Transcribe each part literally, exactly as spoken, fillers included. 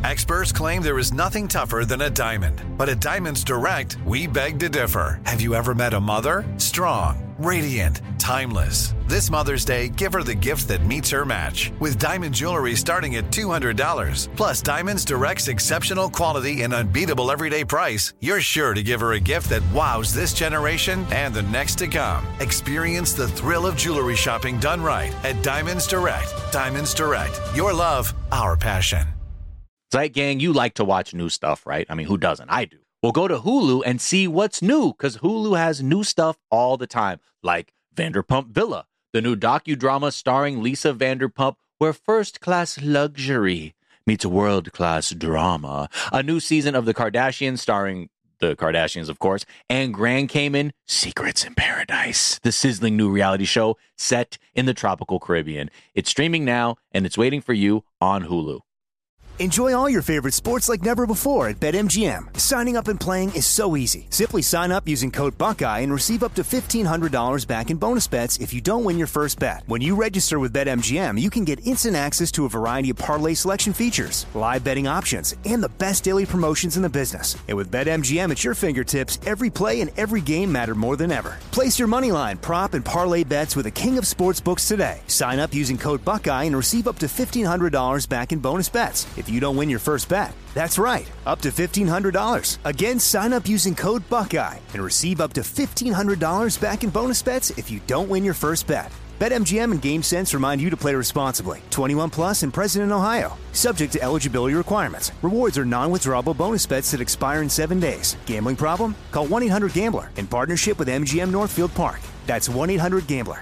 Experts claim there is nothing tougher than a diamond. But at Diamonds Direct, we beg to differ. Have you ever met a mother? Strong, radiant, timeless. This Mother's Day, give her the gift that meets her match. With diamond jewelry starting at two hundred dollars. Plus Diamonds Direct's exceptional quality and unbeatable everyday price, you're sure to give her a gift that wows this generation and the next to come. Experience the thrill of jewelry shopping done right at Diamonds Direct. Diamonds Direct. Your love, our passion. Right, gang, you like to watch new stuff, right? I mean, who doesn't? I do. Well, go to Hulu and see what's new, because Hulu has new stuff all the time, like Vanderpump Villa, the new docudrama starring Lisa Vanderpump, where first-class luxury meets world-class drama. A new season of The Kardashians starring the Kardashians, of course, and Grand Cayman Secrets in Paradise, the sizzling new reality show set in the tropical Caribbean. It's streaming now, and it's waiting for you on Hulu. Enjoy all your favorite sports like never before at BetMGM. Signing up and playing is so easy. Simply sign up using code Buckeye and receive up to fifteen hundred dollars back in bonus bets if you don't win your first bet. When you register with BetMGM, you can get instant access to a variety of parlay selection features, live betting options, and the best daily promotions in the business. And with BetMGM at your fingertips, every play and every game matter more than ever. Place your moneyline, prop, and parlay bets with the king of sportsbooks today. Sign up using code Buckeye and receive up to fifteen hundred dollars back in bonus bets if you don't win your first bet. That's right, up to fifteen hundred dollars. Again, sign up using code Buckeye and receive up to fifteen hundred dollars back in bonus bets if you don't win your first bet. BetMGM and GameSense remind you to play responsibly. twenty-one plus and present in Ohio. Subject to eligibility requirements. Rewards are non-withdrawable bonus bets that expire in seven days. Gambling problem? Call one eight hundred gambler in partnership with M G M Northfield Park. That's one eight hundred gambler.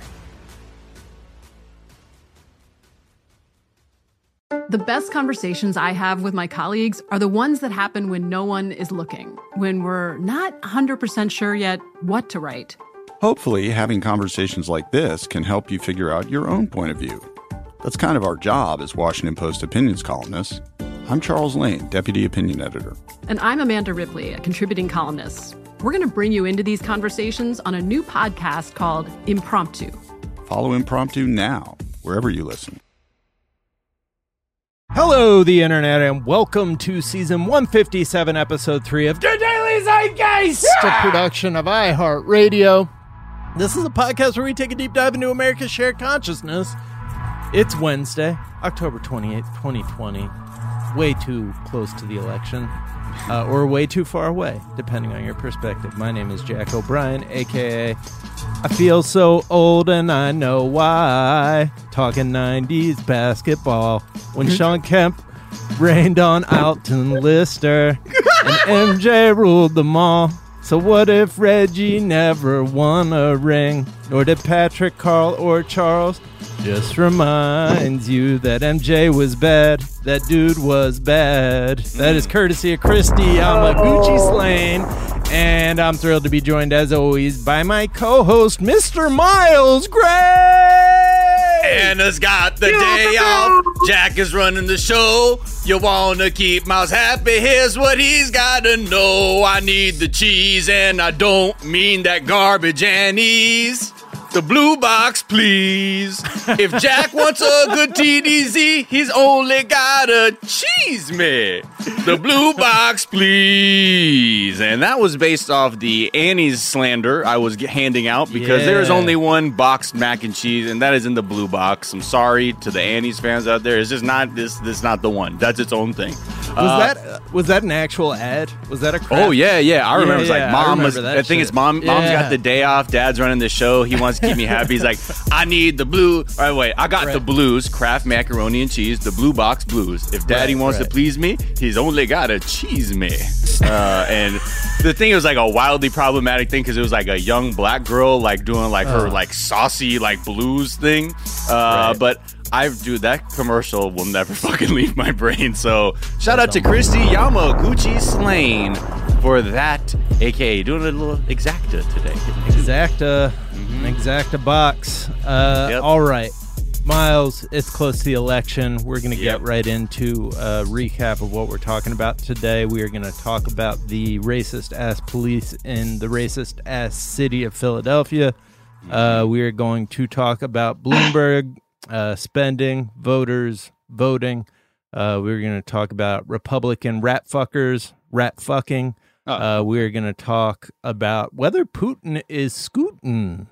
The best conversations I have with my colleagues are the ones that happen when no one is looking, when we're not one hundred percent sure yet what to write. Hopefully, having conversations like this can help you figure out your own point of view. That's kind of our job as Washington Post opinions columnists. I'm Charles Lane, Deputy Opinion Editor. And I'm Amanda Ripley, a contributing columnist. We're going to bring you into these conversations on a new podcast called Impromptu. Follow Impromptu now, wherever you listen. Hello, the internet, and welcome to season one fifty-seven, episode three of The Daily Zeitgeist, yeah! a production of iHeartRadio. This is a podcast where we take a deep dive into America's shared consciousness. It's Wednesday, October twenty-eighth, twenty twenty. Way too close to the election, uh, or way too far away, depending on your perspective. My name is Jack O'Brien, a k a. I feel so old and I know why. Talking nineties basketball when Sean Kemp rained on Alton Lister and M J ruled them all. So what if Reggie never won a ring? Nor did Patrick, Carl, or Charles? Just reminds you that M J was bad. That dude was bad. That is courtesy of Christy Yamaguchi Slane. And I'm thrilled to be joined, as always, by my co-host, Mister Miles Gray! Anna's got the day off. Jack is running the show. You want to keep Miles happy? Here's what he's got to know. I need the cheese, and I don't mean that garbage anise. The blue box, please. If Jack wants a good T D Z, he's only gotta cheese me. The blue box, please. And that was based off the Annie's slander I was handing out because yeah. there is only one boxed mac and cheese, and that is in the blue box. I'm sorry to the Annie's fans out there. It's just not this. This is not the one. That's its own thing. Was uh, that uh, was that an actual ad? Was that a crap? Oh yeah, yeah. I remember. Yeah, It's yeah, like mom I was. I think shit. it's mom. Mom's Yeah. got the day off. Dad's running the show. He wants to keep me happy. He's like, I need the blue. Right, wait. I got right. the blues. Kraft macaroni and cheese. The blue box blues. If Daddy right, wants right. to please me, he's only got to cheese me. Uh, and the thing was like a wildly problematic thing because it was like a young black girl like doing like her uh. like saucy like blues thing. Uh, Right. But. I dude, that commercial will never fucking leave my brain. So shout out to Christy Yamaguchi Slane for that, aka doing a little exacta today. Exacta, mm-hmm. exacta box. Uh, Yep. All right, Miles. It's close to the election. We're gonna Yep. get right into a recap of what we're talking about today. We are gonna talk about the racist ass police in the racist ass city of Philadelphia. Mm-hmm. Uh, we are going to talk about Bloomberg. Uh, spending, voters, voting, Uh, we're going to talk about Republican rat fuckers, rat fucking. Oh. Uh, we're going to talk about whether Putin is scootin'.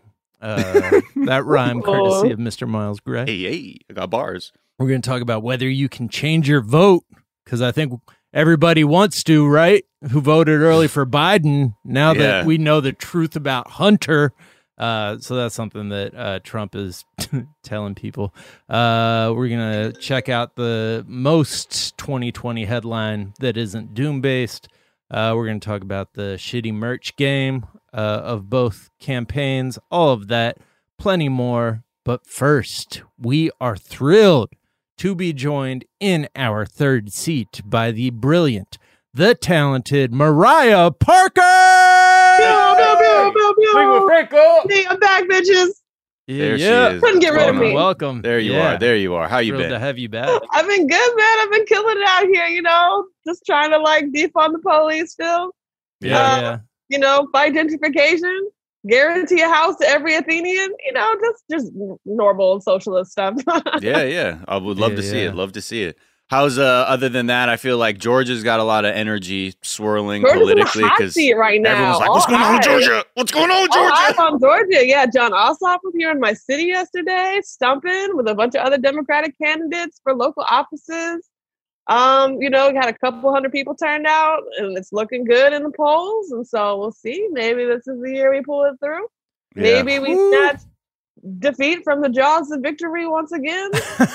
Uh, that rhyme courtesy of Mister Miles Gray. Hey, hey, I got bars. We're going to talk about whether you can change your vote, because I think everybody wants to, right? Who voted early for Biden, now Yeah. that we know the truth about Hunter. Uh, so that's something that uh, Trump is telling people. Uh, we're going to check out the most twenty twenty headline that isn't doom-based. Uh, we're going to talk about the shitty merch game uh, of both campaigns, all of that, plenty more. But first, we are thrilled to be joined in our third seat by the brilliant, the talented Mariah Parker! Pew, pew, pew, pew, pew. Hey, I'm back, bitches. There she yeah. is. Couldn't get rid of Welcome, me. welcome. There you Yeah. are. There you are. How you Thrilled been? to have you back. I've been good, man. I've been killing it out here, you know, just trying to like defund the police still. Yeah, Uh, yeah. You know, fight gentrification, guarantee a house to every Athenian, you know, just just normal socialist stuff. yeah, yeah. I would love Yeah, to see yeah. it. Love to see it. How's uh other than that? I feel like Georgia's got a lot of energy swirling Georgia's in the politically hot because seat right now. everyone's like, All "What's going on with eyes. Georgia? What's going on with All eyes Georgia?" on Georgia. Yeah, John Ossoff was here in my city yesterday, stumping with a bunch of other Democratic candidates for local offices. Um, you know, we had a couple hundred people turned out, and it's looking good in the polls. And so we'll see. Maybe this is the year we pull it through. Yeah. Maybe we snatch defeat from the jaws of victory once again.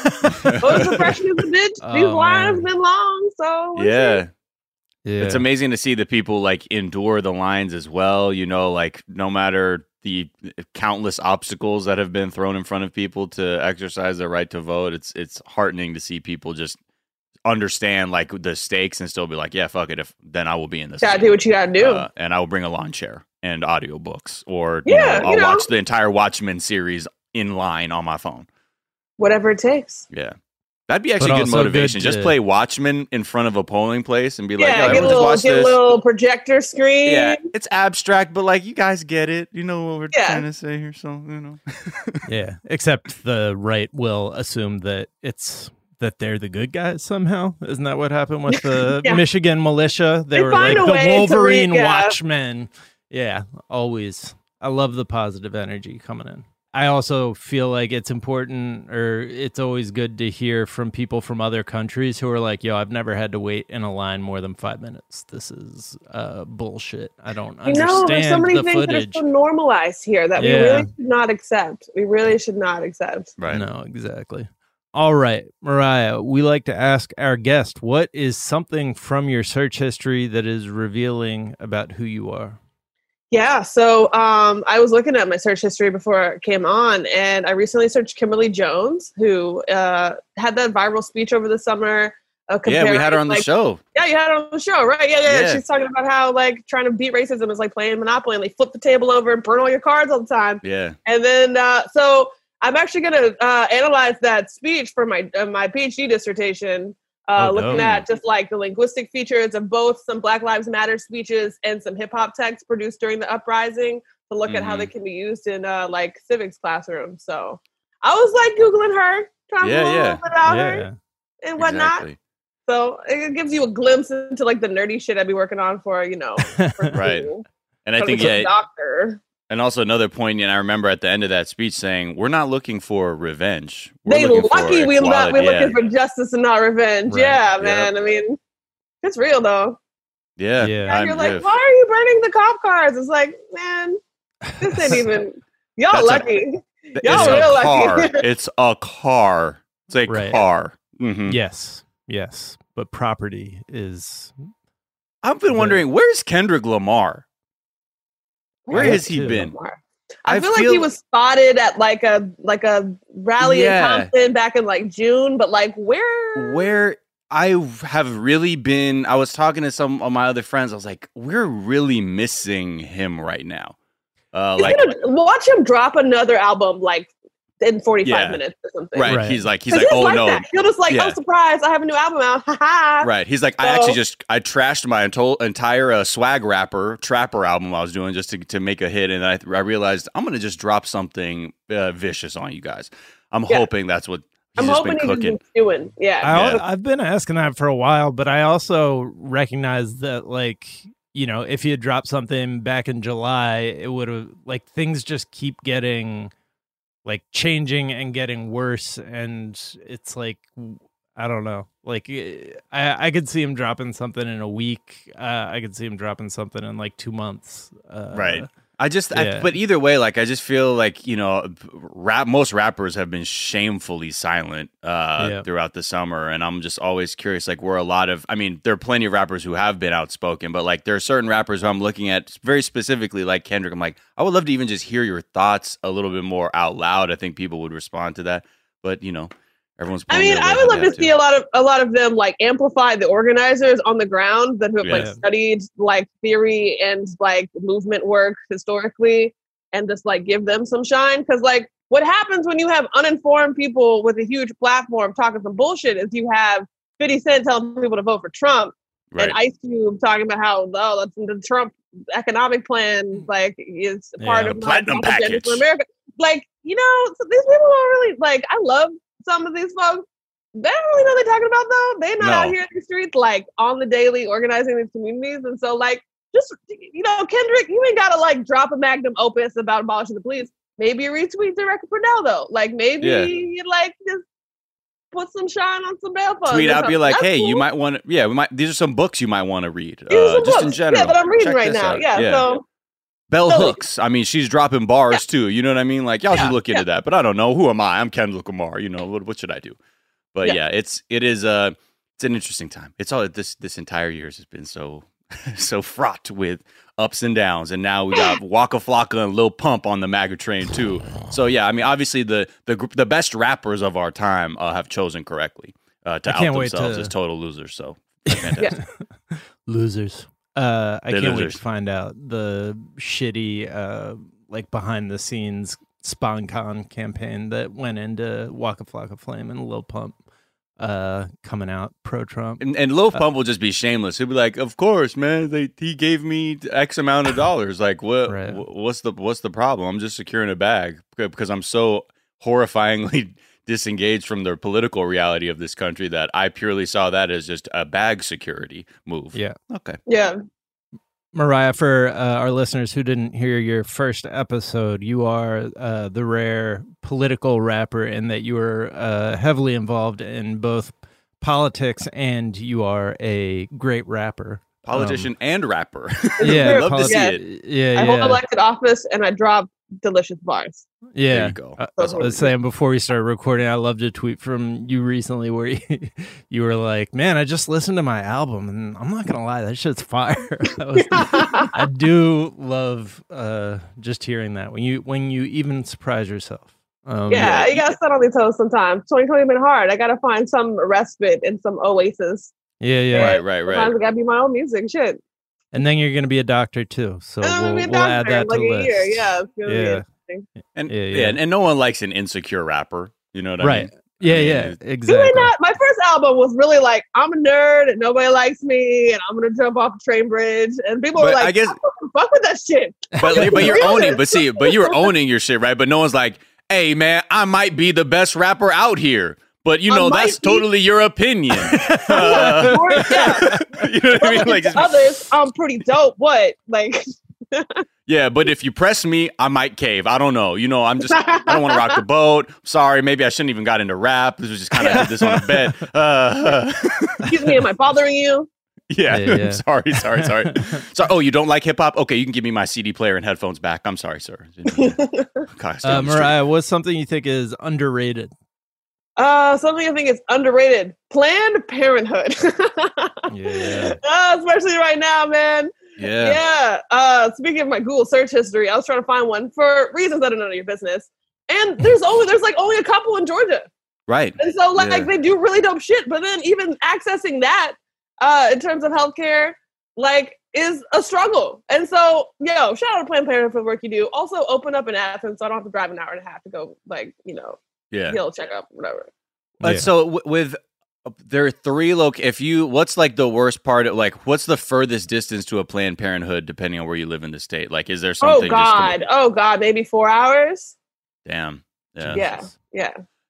Voter suppression is a bitch. These Oh, lines man. been long, so we'll Yeah. see. Yeah. It's amazing to see the people like endure the lines as well. You know, like no matter the countless obstacles that have been thrown in front of people to exercise their right to vote, it's it's heartening to see people just understand like the stakes and still be like, yeah, fuck it. If then I will be in this. Gotta game. do what you gotta do. Uh, and I will bring a lawn chair and audiobooks, or you Yeah, know, I'll you know. watch the entire Watchmen series in line on my phone. Whatever it takes. Yeah. That'd be actually But good also motivation. good Just to- play Watchmen in front of a polling place and be like, Yeah, "Yo, get a everyone just little, watch get a this." little projector screen. Yeah, it's abstract, but like you guys get it. You know what we're Yeah. trying to say here, so you know. Yeah, except the right will assume that it's that they're the good guys somehow. Isn't that what happened with the Yeah. Michigan militia? They, They were find like a the way to Wolverine re- yeah. Watchmen. Yeah, always. I love the positive energy coming in. I also feel like it's important, or it's always good to hear from people from other countries who are like, yo, I've never had to wait in a line more than five minutes. This is uh, bullshit. I don't You know, there's so understand many the things footage. that are so normalized here that we Yeah. really should not accept. We really should not accept. Right. No, exactly. All right, Mariah, we like to ask our guest, what is something from your search history that is revealing about who you are? Yeah, so um, I was looking at my search history before it came on, and I recently searched Kimberly Jones, who uh, had that viral speech over the summer. Uh, Yeah, we had her on the like, show. Yeah, you had her on the show, right? Yeah, yeah, Yeah. She's talking about how like trying to beat racism is like playing Monopoly, and they flip the table over and burn all your cards all the time. Yeah. And then, uh, so I'm actually going to uh, analyze that speech for my uh, my PhD dissertation, uh, Oh, looking no. at just like the linguistic features of both some Black Lives Matter speeches and some hip hop texts produced during the uprising to look at how Mhm. they can be used in uh, like civics classrooms. So I was like Googling her, trying Yeah, to learn yeah. a little bit about Yeah. her and whatnot. Exactly. So it gives you a glimpse into like the nerdy shit I'd be working on for, you know, for Right. school. And I Trying to think become a yeah, doctor. and also another poignant. I remember at the end of that speech saying, "We're not looking for revenge. We're They looking for lucky we not, equality." we're yeah. looking for justice and not revenge. Right. Yeah, Yep. man. I mean, it's real though. Yeah, Yeah. And I'm you're like, riff. why are you burning the cop cars? It's like, man, this ain't even. Y'all That's a- lucky. It's Y'all a real lucky. car. It's a car. It's a Right. car. Mhm. Yes, yes. But property is I've been The- wondering, where's Kendrick Lamar? Where I has have he too. been? I, I feel, like feel- he was spotted at like a like a rally Yeah. in Compton back in like June, but like where? Where I have really been, I was talking to some of my other friends. I was like, we're really missing him right now. Uh, He's like, gonna watch him drop another album like in forty-five Yeah. minutes or something. right, Right. He's like, he's 'Cause like, he's oh like no. that. He'll just like, Yeah. oh surprise, I have a new album out. Ha ha. Right. He's like, I So- actually just, I trashed my ento- entire uh, swag rapper, trapper album I was doing just to, to make a hit. And I, I realized I'm going to just drop something uh, vicious on you guys. I'm Yeah. hoping that's what I'm just hoping been he's cooking. just doing. Yeah. I, Yeah. I've been asking that for a while, but I also recognize that, like, you know, if he had dropped something back in July, it would have, like, things just keep getting, like, changing and getting worse. And it's like, I don't know. Like, I, I could see him dropping something in a week. Uh, I could see him dropping something in, like, two months. Uh, Right. I just, yeah. I, but either way, like, I just feel like, you know, rap, most rappers have been shamefully silent uh, Yeah. throughout the summer. And I'm just always curious, like, where a lot of, I mean, there are plenty of rappers who have been outspoken, but like, there are certain rappers who I'm looking at very specifically, like Kendrick. I'm like, I would love to even just hear your thoughts a little bit more out loud. I think people would respond to that. But, you know, everyone's. I mean, I would love to see a lot of a lot of them like amplify the organizers on the ground that who have like Yeah. studied like theory and like movement work historically, and just like give them some shine. Because like, what happens when you have uninformed people with a huge platform talking some bullshit is you have fifty Cent telling people to vote for Trump, Right. and Ice Cube talking about how oh, that's the Trump economic plan like is part Yeah, of the like, platinum agenda package. for America. Like, you know, so these people don't really like. I love some of these folks. They don't really know what they're talking about though. They're not No. out here in the streets like on the daily organizing these communities. And so like just you know, Kendrick, you ain't gotta like drop a magnum opus about abolishing the police. Maybe you retweet Director Purnell though. Like maybe Yeah. you like just put some shine on some bail funds. Tweet or out, be something. like, That's "Hey, you cool. might want to." Yeah, we might. These are some books you might want to read. These are Uh, some just in books, general, yeah, that I'm reading Check right this now. out. Yeah, so Bell So- Hooks. I mean, she's dropping bars too. You know what I mean? Like, y'all Yeah, should look into yeah. that. But I don't know. Who am I? I'm Kendrick Lamar. You know what? What should I do? But Yeah. yeah, it's it is uh it's an interesting time. It's all this this entire year has been so so fraught with ups and downs, and now we got Waka Flocka and Lil Pump on the MAGA train too. So yeah, I mean, obviously the the gr- the best rappers of our time uh, have chosen correctly uh, to I out can't wait themselves to- as total losers. So fantastic. Losers. Uh, I They're can't wait losers. to find out the shitty, uh, like behind the scenes SpawnCon campaign that went into Waka Flocka Flame and Lil Pump uh, coming out pro Trump. And, and Lil Pump will just be shameless. He'll be like, "Of course, man. They he gave me X amount of dollars. Like, what? Right. wh- What's the what's the problem? I'm just securing a bag because I'm so horrifyingly disengaged from the political reality of this country that I purely saw that as just a bag security move." Yeah. Okay. yeah. Mariah, for uh, our listeners who didn't hear your first episode, you are uh, the rare political rapper in that you are uh, heavily involved in both politics and you are a great rapper. Politician and rapper. Um, yeah, Love to see Yeah. it. Yeah, I yeah. hold elected office and I drop delicious bars. Yeah. There you go. I, That's I was saying before we started recording, I loved a tweet from you recently where you, you were like, "Man, I just listened to my album and I'm not gonna lie, that shit's fire." I, was, I do love uh, just hearing that when you when you even surprise yourself. Um, Yeah, you gotta sit on these toes sometimes. twenty twenty been hard. I gotta find some respite and some oasis. yeah, yeah. Right, right, right. Sometimes it gotta be my own music. Shit. And then you're gonna be a doctor too, so And I'm we'll, gonna be a we'll add doctor that in like to the a list. year. Yeah, it's gonna be Yeah. interesting. And Yeah, yeah, yeah. and, and no one likes an insecure rapper. You know what I Right. mean? Yeah, I mean, yeah, it- You exactly. ain't not. My first album was really like, I'm a nerd and nobody likes me, and I'm gonna jump off a train bridge. And people But were like, I guess- I don't fuck with that shit. But but you're Realness. owning. But see, but you're owning your shit, right? But no one's like, "Hey, man, I might be the best rapper out here." But you I know, might that's be. totally your opinion. Uh, Or, yeah. you know what I mean? Like Like, just- others, I'm pretty dope. What? Like, yeah, but if you press me, I might cave. I don't know. You know, I'm just, I don't want to rock the boat. Sorry, maybe I shouldn't even got into rap. This was just kind of did this on the bed. Uh, excuse me, am I bothering you? yeah, Yeah, yeah. sorry, sorry, sorry. So, oh, you don't like hip hop? Okay, you can give me my C D player and headphones back. I'm sorry, sir. God, stay Uh, on the street. Mariah, what's something you think is underrated? Uh, something I think is underrated: Planned Parenthood. Yeah. Uh, especially right now, man. Yeah. Yeah. Uh, speaking of my Google search history, I was trying to find one for reasons that are none of your business. And there's only there's like only a couple in Georgia, Right. and so like Yeah. they do really dope shit. But then even accessing that, uh, in terms of healthcare, like is a struggle. And so, yo, shout out to Planned Parenthood for the work you do. Also, open up in Athens, so I don't have to drive an hour and a half to go, like you know, Yeah. he'll check up, whatever. But Yeah. so w- with uh, there are three loc. If you, what's like the worst part of like, what's the furthest distance to a Planned Parenthood, depending on where you live in the state? Like, is there something? Oh God, Just oh God, maybe four hours. to, damn. Yeah. Yeah, yeah.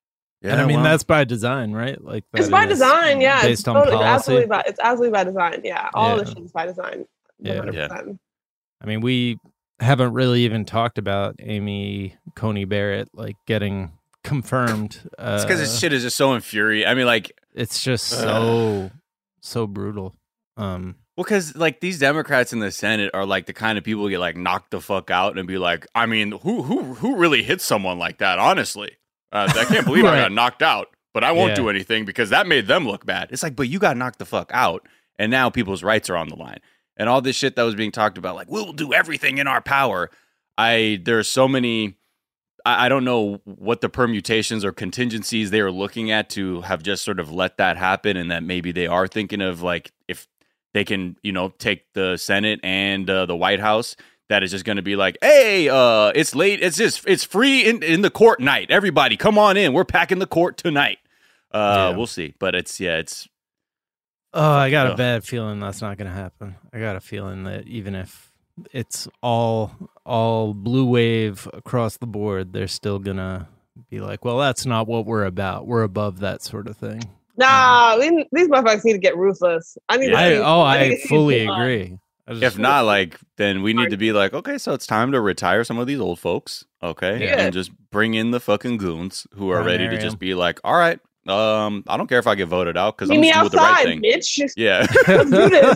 Yeah, and I mean, well, that's by design, right? Like that It's by is design, yeah. Based It's on totally, policy. It's absolutely by, it's absolutely by design, yeah. All Yeah. the shit is by design. one hundred percent. I mean, we haven't really even talked about Amy Coney Barrett like getting confirmed. Uh, it's because this shit is just so infuriating. I mean, like, it's just so so brutal. Um, well, because like these Democrats in the Senate are like the kind of people who get like knocked the fuck out and be like, I mean, who who who really hits someone like that? Honestly, uh, I can't believe Right. I got knocked out, but I won't Yeah. do anything because that made them look bad. It's like, but you got knocked the fuck out, and now people's rights are on the line, and all this shit that was being talked about, like we'll do everything in our power. I there's so many. I, I don't know what the permutations or contingencies they are looking at to have just sort of let that happen, and that maybe they are thinking of like if they can, you know, take the Senate and uh, the White House. That is just going to be like, hey, uh, it's late. It's just it's free in, in the court night. Everybody, come on in. We're packing the court tonight. Uh, Yeah. We'll see, but it's yeah, it's oh, I got a Ugh. bad feeling that's not going to happen. I got a feeling that even if it's all all blue wave across the board, they're still gonna be like, well, that's not what we're about. We're above that sort of thing. Nah, we, these motherfuckers need to get ruthless. I need Yeah. I, to see, oh, I need I to see fully blood. agree. I just- if not, like then we need to be like, okay, so it's time to retire some of these old folks, okay, Yeah. and just bring in the fucking goons who are ready to Primary just 'em. be like, all right, um, I don't care if I get voted out because I'm Meet me just doing the right outside, thing. bitch. Yeah. Let's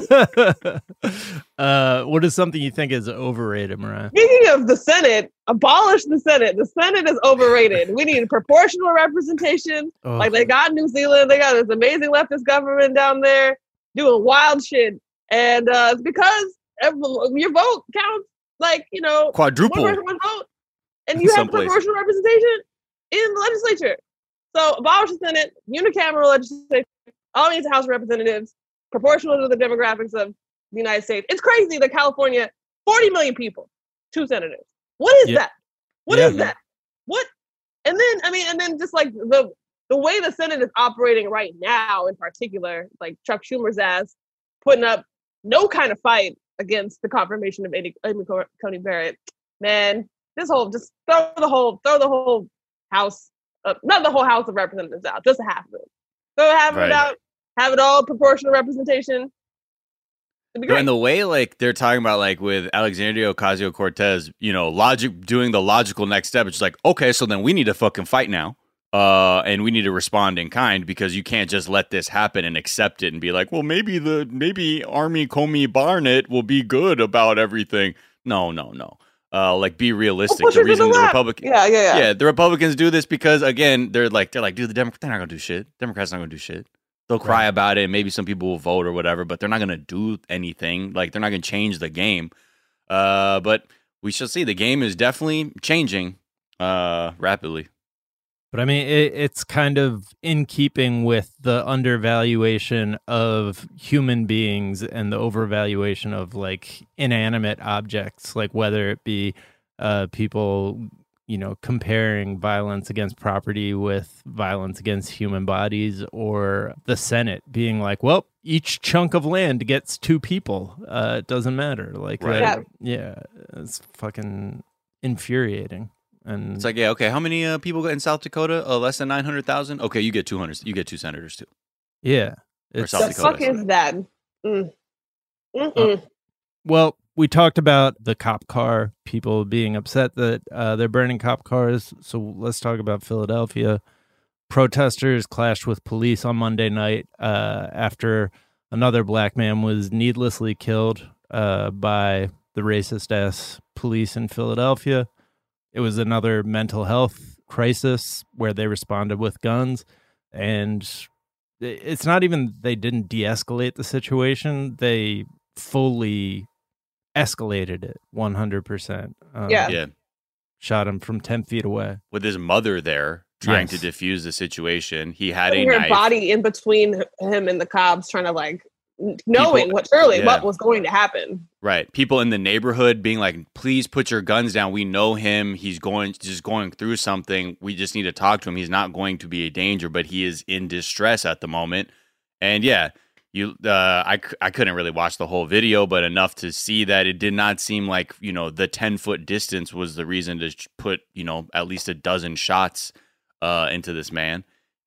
do this. uh, what is something you think is overrated, Mariah? Speaking of the Senate, abolish the Senate. The Senate is overrated. We need proportional representation. Oh, Like they got New Zealand, they got this amazing leftist government down there doing wild shit, and uh, it's because ev- your vote counts. Like you know, Quadruple. one person, one vote, and you have Someplace. proportional representation in the legislature. So abolish the Senate, unicameral legislature, all means House of Representatives, proportional to the demographics of the United States. It's crazy that California, forty million people, two senators. What is Yeah. that? What is Yeah. that? What? And then, I mean, and then just like the the way the Senate is operating right now, in particular, like Chuck Schumer's ass putting up no kind of fight against the confirmation of Amy, Amy Co- Coney Barrett. Man, this whole just throw the whole throw the whole House, uh, not the whole House of Representatives out, just half of it. Throw half of Right. it out. Have it all proportional representation. It'd be great. And the way like they're talking about like with Alexandria Ocasio-Cortez, you know, logic doing the logical next step. It's like, okay, so then we need to fucking fight now. Uh, and we need to respond in kind because you can't just let this happen and accept it and be like, well, maybe the maybe Army Comey Barnett will be good about everything. No, no, no. Uh, like be realistic. push The her to the reason the left. Republican, Yeah, yeah, yeah. yeah, the Republicans do this because again, they're like they're like, dude, the Democrats they're not gonna do shit. Democrats not gonna do shit. They'll cry about it. Maybe some people will vote or whatever, but they're not going to do anything. Like they're not going to change the game. Uh, but we shall see. The game is definitely changing uh, rapidly. But I mean, it, it's kind of in keeping with the undervaluation of human beings and the overvaluation of like inanimate objects, like whether it be uh, people, you know, comparing violence against property with violence against human bodies, or the Senate being like, well, each chunk of land gets two people. Uh, it doesn't matter. Like, Right. that- yeah, it's fucking infuriating. And It's like, yeah, okay, how many uh, people in South Dakota? Uh, less than nine hundred thousand? Okay, you get two hundred. You get two senators too. yeah, Or it's South The Dakota, fuck sorry. is that? Mm. Mm-mm. well, we talked about the cop car, people being upset that uh, they're burning cop cars. So let's talk about Philadelphia. Protesters clashed with police on Monday night uh, after another black man was needlessly killed uh, by the racist ass police in Philadelphia. It was another mental health crisis where they responded with guns. And it's not even they didn't de-escalate the situation. They fully escalated it one hundred percent. Um, Yeah. Yeah, Shot him from ten feet away. with his mother there trying Yes. to defuse the situation. He had a Putting her knife. body in between him and the cops, trying to like n- knowing People- what surely yeah. what was going to happen. Right. People in the neighborhood being like, please put your guns down. We know him. He's going just going through something. We just need to talk to him. He's not going to be a danger, but he is in distress at the moment. And yeah, you uh I, c- I couldn't really watch the whole video, but enough to see that it did not seem like, you know, the ten foot distance was the reason to sh- put, you know, at least a dozen shots uh into this man.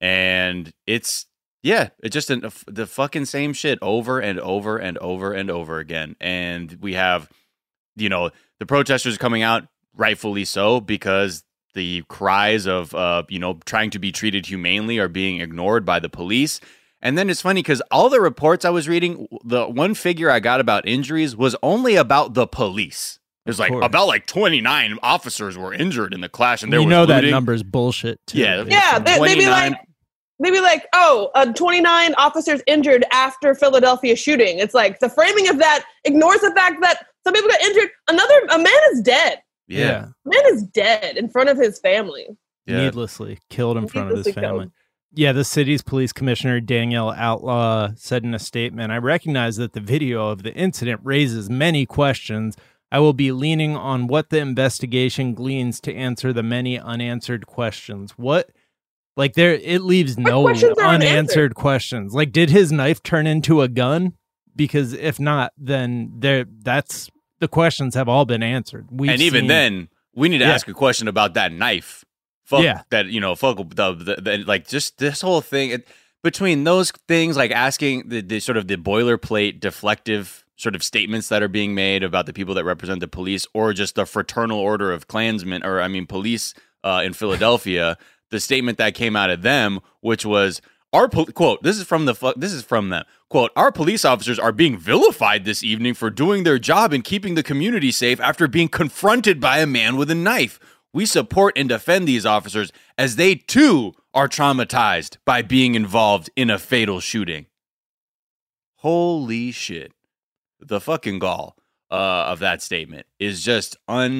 And it's, yeah, it's just an, the fucking same shit over and over and over and over again. And we have, you know, the protesters coming out, rightfully so, because the cries of, uh, you know, trying to be treated humanely are being ignored by the police. And then it's funny because all the reports I was reading, the one figure I got about injuries was only about the police. It was like about like twenty-nine officers were injured in the clash, and there you was know looting. that number's bullshit too. Yeah, yeah, they, they'd be like, they'd be like, oh, uh, twenty-nine officers injured after Philadelphia shooting. It's like the framing of that ignores the fact that some people got injured. Another, a man is dead. Yeah, yeah. a man is dead in front of his family. Yeah. Needlessly killed in front of his Needlessly family. killed. Yeah, the city's police commissioner, Danielle Outlaw, said in a statement, I recognize that the video of the incident raises many questions. I will be leaning on what the investigation gleans to answer the many unanswered questions. What, like, there, it leaves What no questions are unanswered unanswered? questions. Like, did his knife turn into a gun? Because if not, then there, that's, the questions have all been answered. We've and even seen- then, we need to Yeah. ask a question about that knife. Fuck Yeah. that, you know, fuck the, the, the like just this whole thing it, between those things, like asking the, the sort of the boilerplate deflective sort of statements that are being made about the people that represent the police, or just the fraternal order of Klansmen, or I mean, police uh, in Philadelphia. The statement that came out of them, which was our pol- quote. This is from the fu- this is from them quote. Our police officers are being vilified this evening for doing their job and keeping the community safe after being confronted by a man with a knife. We support and defend these officers as they too are traumatized by being involved in a fatal shooting. Holy shit. The fucking gall uh, of that statement is just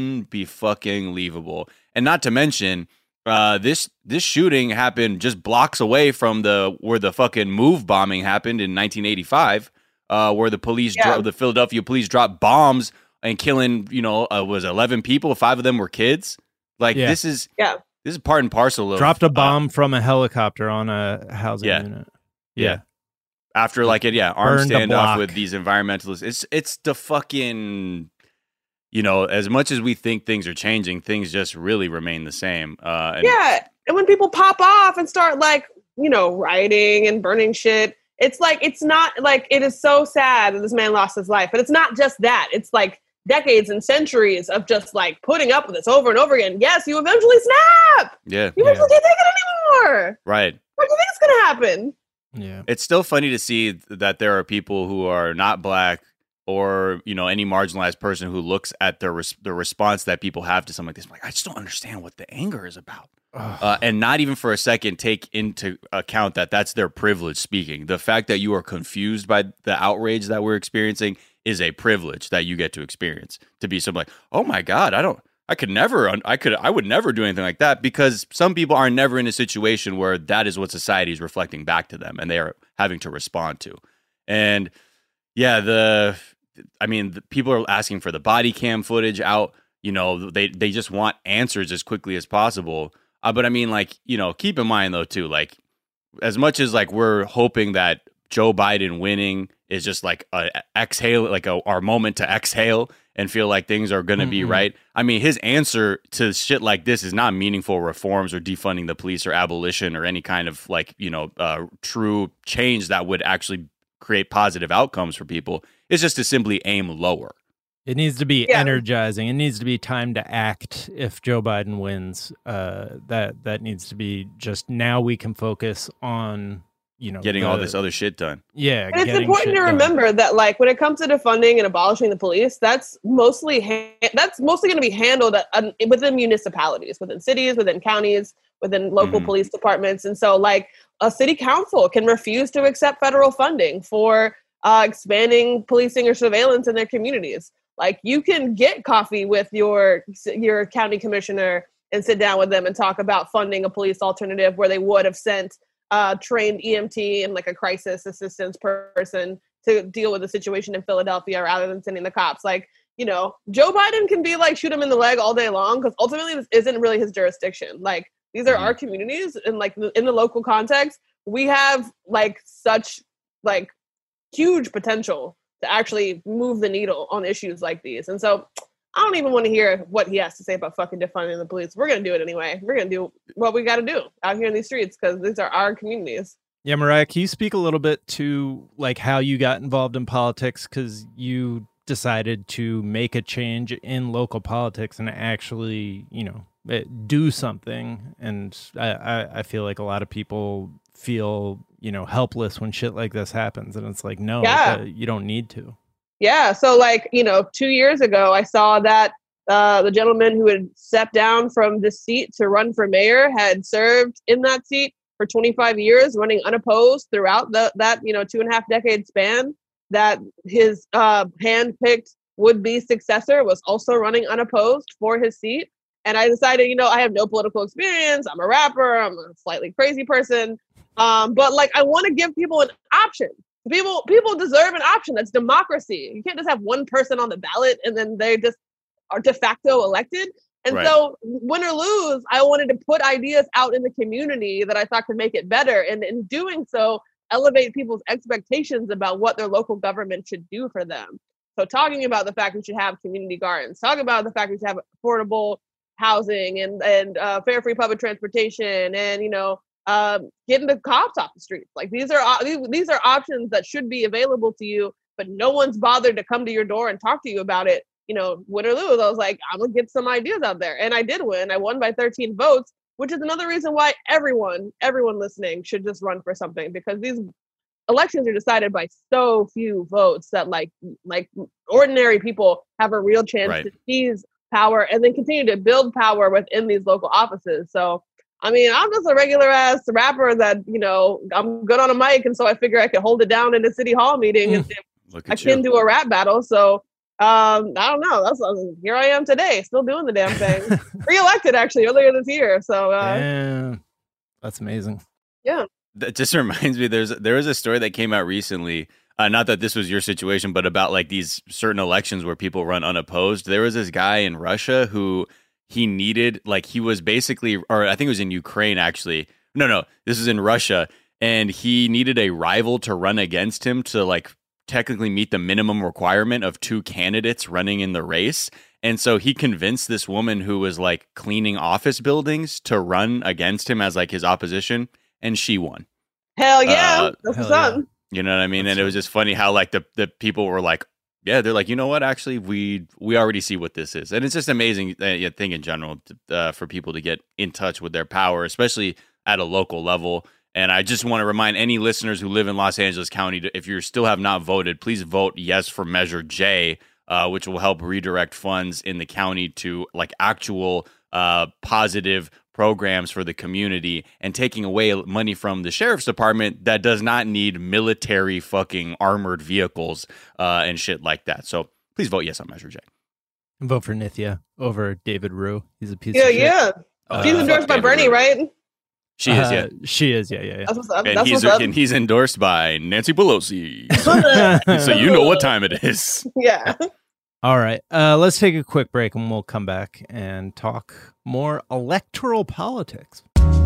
unbe-fucking-leavable. And not to mention, uh, this this shooting happened just blocks away from the where the fucking MOVE bombing happened in nineteen eighty-five, uh, where the police, Yeah. dro- the Philadelphia police dropped bombs and killing, you know, uh, was eleven people, five of them were kids. Like, Yeah. this is Yeah. this is part and parcel of dropped a uh, bomb from a helicopter on a housing Yeah. unit. Yeah. After like it, yeah, armed Burned a standoff block. with these environmentalists. It's it's the fucking, you know, as much as we think things are changing, things just really remain the same. Uh, and Yeah, and when people pop off and start like, you know, rioting and burning shit, it's like, it's not like, it is so sad that this man lost his life, but it's not just that. It's like decades and centuries of just like putting up with this over and over again. Yes, you eventually snap. yeah, You eventually can't take it anymore. right. What do you think is going to happen? Yeah. It's still funny to see that there are people who are not black or, you know, any marginalized person who looks at the res- the response that people have to something like this. I'm like, I just don't understand what the anger is about. Uh, and not even for a second take into account that that's their privilege speaking. The fact that you are confused by the outrage that we're experiencing is a privilege that you get to experience. To be something like, oh my God, I don't, I could never, I could, I would never do anything like that, because some people are never in a situation where that is what society is reflecting back to them and they are having to respond to. And yeah, the, I mean, the, people are asking for the body cam footage out. You know, they they just want answers as quickly as possible. Uh, but I mean, like, you know, keep in mind though too, like, as much as like we're hoping that Joe Biden winning is just like a exhale, like a, our moment to exhale and feel like things are going to mm-hmm. be right. I mean, his answer to shit like this is not meaningful reforms or defunding the police or abolition or any kind of like, you know, uh, true change that would actually create positive outcomes for people. It's just to simply aim lower. It needs to be Yeah. energizing. It needs to be time to act. If Joe Biden wins, uh, that that needs to be just now. We can focus on, you know, getting the, all this other shit done. Yeah, And it's getting important shit to done. remember that, like, when it comes to defunding and abolishing the police, that's mostly ha- that's mostly going to be handled at, um, within municipalities, within cities, within counties, within local Mhm. police departments. And so, like, a city council can refuse to accept federal funding for uh, expanding policing or surveillance in their communities. Like, you can get coffee with your your county commissioner and sit down with them and talk about funding a police alternative where they would have sent uh, trained E M T and like a crisis assistance person to deal with the situation in Philadelphia rather than sending the cops. Like, you know, Joe Biden can be like, shoot him in the leg all day long, because ultimately this isn't really his jurisdiction. Like, these are Mhm. our communities, and like in the local context, we have like such like huge potential to actually move the needle on issues like these. And so I don't even want to hear what he has to say about fucking defunding the police. We're going to do it anyway. We're going to do what we got to do out here in these streets because these are our communities. Yeah, Mariah, can you speak a little bit to like how you got involved in politics? Because you decided to make a change in local politics and actually, you know, do something. And I, I, I feel like a lot of people feel, you know, helpless when shit like this happens. And it's like, no, yeah. uh, you don't need to. Yeah. So like, you know, two years ago, I saw that uh, the gentleman who had stepped down from this seat to run for mayor had served in that seat for twenty-five years, running unopposed throughout the, that, you know, two and a half decade span, that his uh, hand-picked would-be successor was also running unopposed for his seat. And I decided, you know, I have no political experience. I'm a rapper. I'm a slightly crazy person. Um, but like, I want to give people an option. People people deserve an option. That's democracy. You can't just have one person on the ballot and then they just are de facto elected. And right. so win or lose, I wanted to put ideas out in the community that I thought could make it better. And in doing so, elevate people's expectations about what their local government should do for them. So talking about the fact we should have community gardens, talking about the fact we should have affordable housing and, and uh, fair free public transportation and, you know, um, getting the cops off the streets. Like these are these, these are options that should be available to you, but no one's bothered to come to your door and talk to you about it. You know, win or lose, I was like, I'm gonna get some ideas out there. And I did win. I won by thirteen votes, which is another reason why everyone, everyone listening should just run for something, because these elections are decided by so few votes that like like ordinary people have a real chance right. to seize power and then continue to build power within these local offices. So I mean, I'm just a regular ass rapper that, you know, I'm good on a mic. And so I figure I could hold it down in a city hall meeting and I can do a rap battle. So um, I don't know. That's uh, here I am today, still doing the damn thing. Re-elected actually earlier this year. So uh, yeah, that's amazing. Yeah. That just reminds me, there's there was a story that came out recently. Uh, not that this was your situation, but about like these certain elections where people run unopposed. There was this guy in Russia who he needed, like he was basically, or I think it was in Ukraine actually. No, no, this is in Russia. And he needed a rival to run against him to like technically meet the minimum requirement of two candidates running in the race. And so he convinced this woman who was like cleaning office buildings to run against him as like his opposition. And she won. Hell yeah. Uh, That's what's up. Yeah. You know what I mean? That's and it was just funny how like the, the people were like, yeah, they're like, you know what? Actually, we we already see what this is. And it's just amazing uh, thing in general uh, for people to get in touch with their power, especially at a local level. And I just want to remind any listeners who live in Los Angeles County, to, if you still have not voted, please vote yes for Measure J, uh, which will help redirect funds in the county to like actual uh, positive programs for the community and taking away money from the sheriff's department that does not need military fucking armored vehicles uh, and shit like that. So please vote yes on Measure J. And vote for Nithya over David Rue. He's a piece yeah, of shit. Yeah, Uh, She's endorsed by Bernie, Rue. right? She is, yeah. Uh, she is, yeah, yeah, yeah. That's what's up. And, That's he's, what's up. and he's endorsed by Nancy Pelosi. So you know what time it is. Yeah. All right. Uh, let's take a quick break and we'll come back and talk more electoral politics.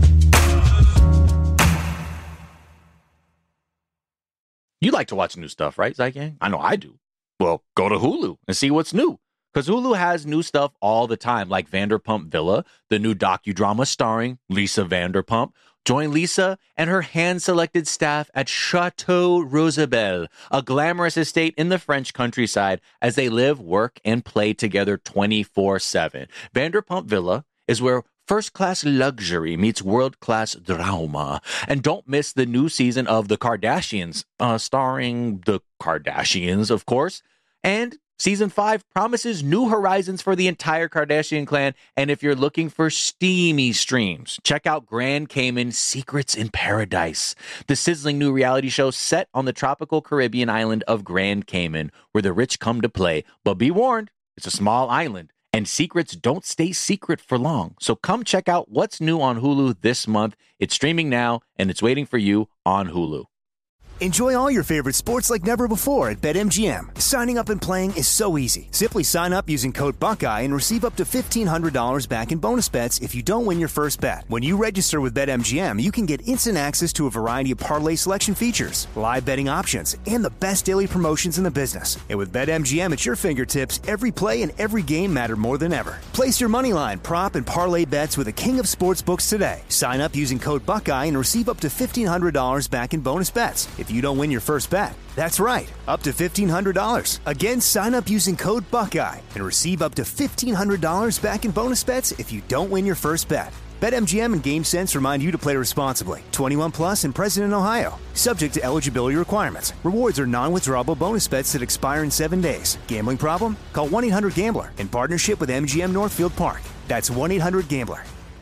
You like to watch new stuff, right, Zygang? I know I do. Well, go to Hulu and see what's new. Because Hulu has new stuff all the time, like Vanderpump Villa, the new docudrama starring Lisa Vanderpump. Join Lisa and her hand-selected staff at Chateau Rosabelle, a glamorous estate in the French countryside, as they live, work, and play together twenty-four seven. Vanderpump Villa is where first-class luxury meets world-class drama. And don't miss the new season of The Kardashians, uh, starring the Kardashians, of course. And Season five promises new horizons for the entire Kardashian clan, and if you're looking for steamy streams, check out Grand Cayman Secrets in Paradise, the sizzling new reality show set on the tropical Caribbean island of Grand Cayman, where the rich come to play. But be warned, it's a small island, and secrets don't stay secret for long. So come check out what's new on Hulu this month. It's streaming now, and it's waiting for you on Hulu. Enjoy all your favorite sports like never before at BetMGM. Signing up and playing is so easy. Simply sign up using code Buckeye and receive up to fifteen hundred dollars back in bonus bets if you don't win your first bet. When you register with BetMGM, you can get instant access to a variety of parlay selection features, live betting options, and the best daily promotions in the business. And with BetMGM at your fingertips, every play and every game matter more than ever. Place your moneyline, prop, and parlay bets with the king of sportsbooks today. Sign up using code Buckeye and receive up to fifteen hundred dollars back in bonus bets if you don't win your first bet. That's right, up to fifteen hundred dollars. Again, sign up using code Buckeye and receive up to fifteen hundred dollars back in bonus bets if you don't win your first bet. BetMGM and GameSense remind you to play responsibly. twenty-one plus and present in Ohio. Subject to eligibility requirements. Rewards are non-withdrawable bonus bets that expire in seven days. Gambling problem? Call one eight hundred gambler in partnership with M G M Northfield Park. That's one eight hundred gambler.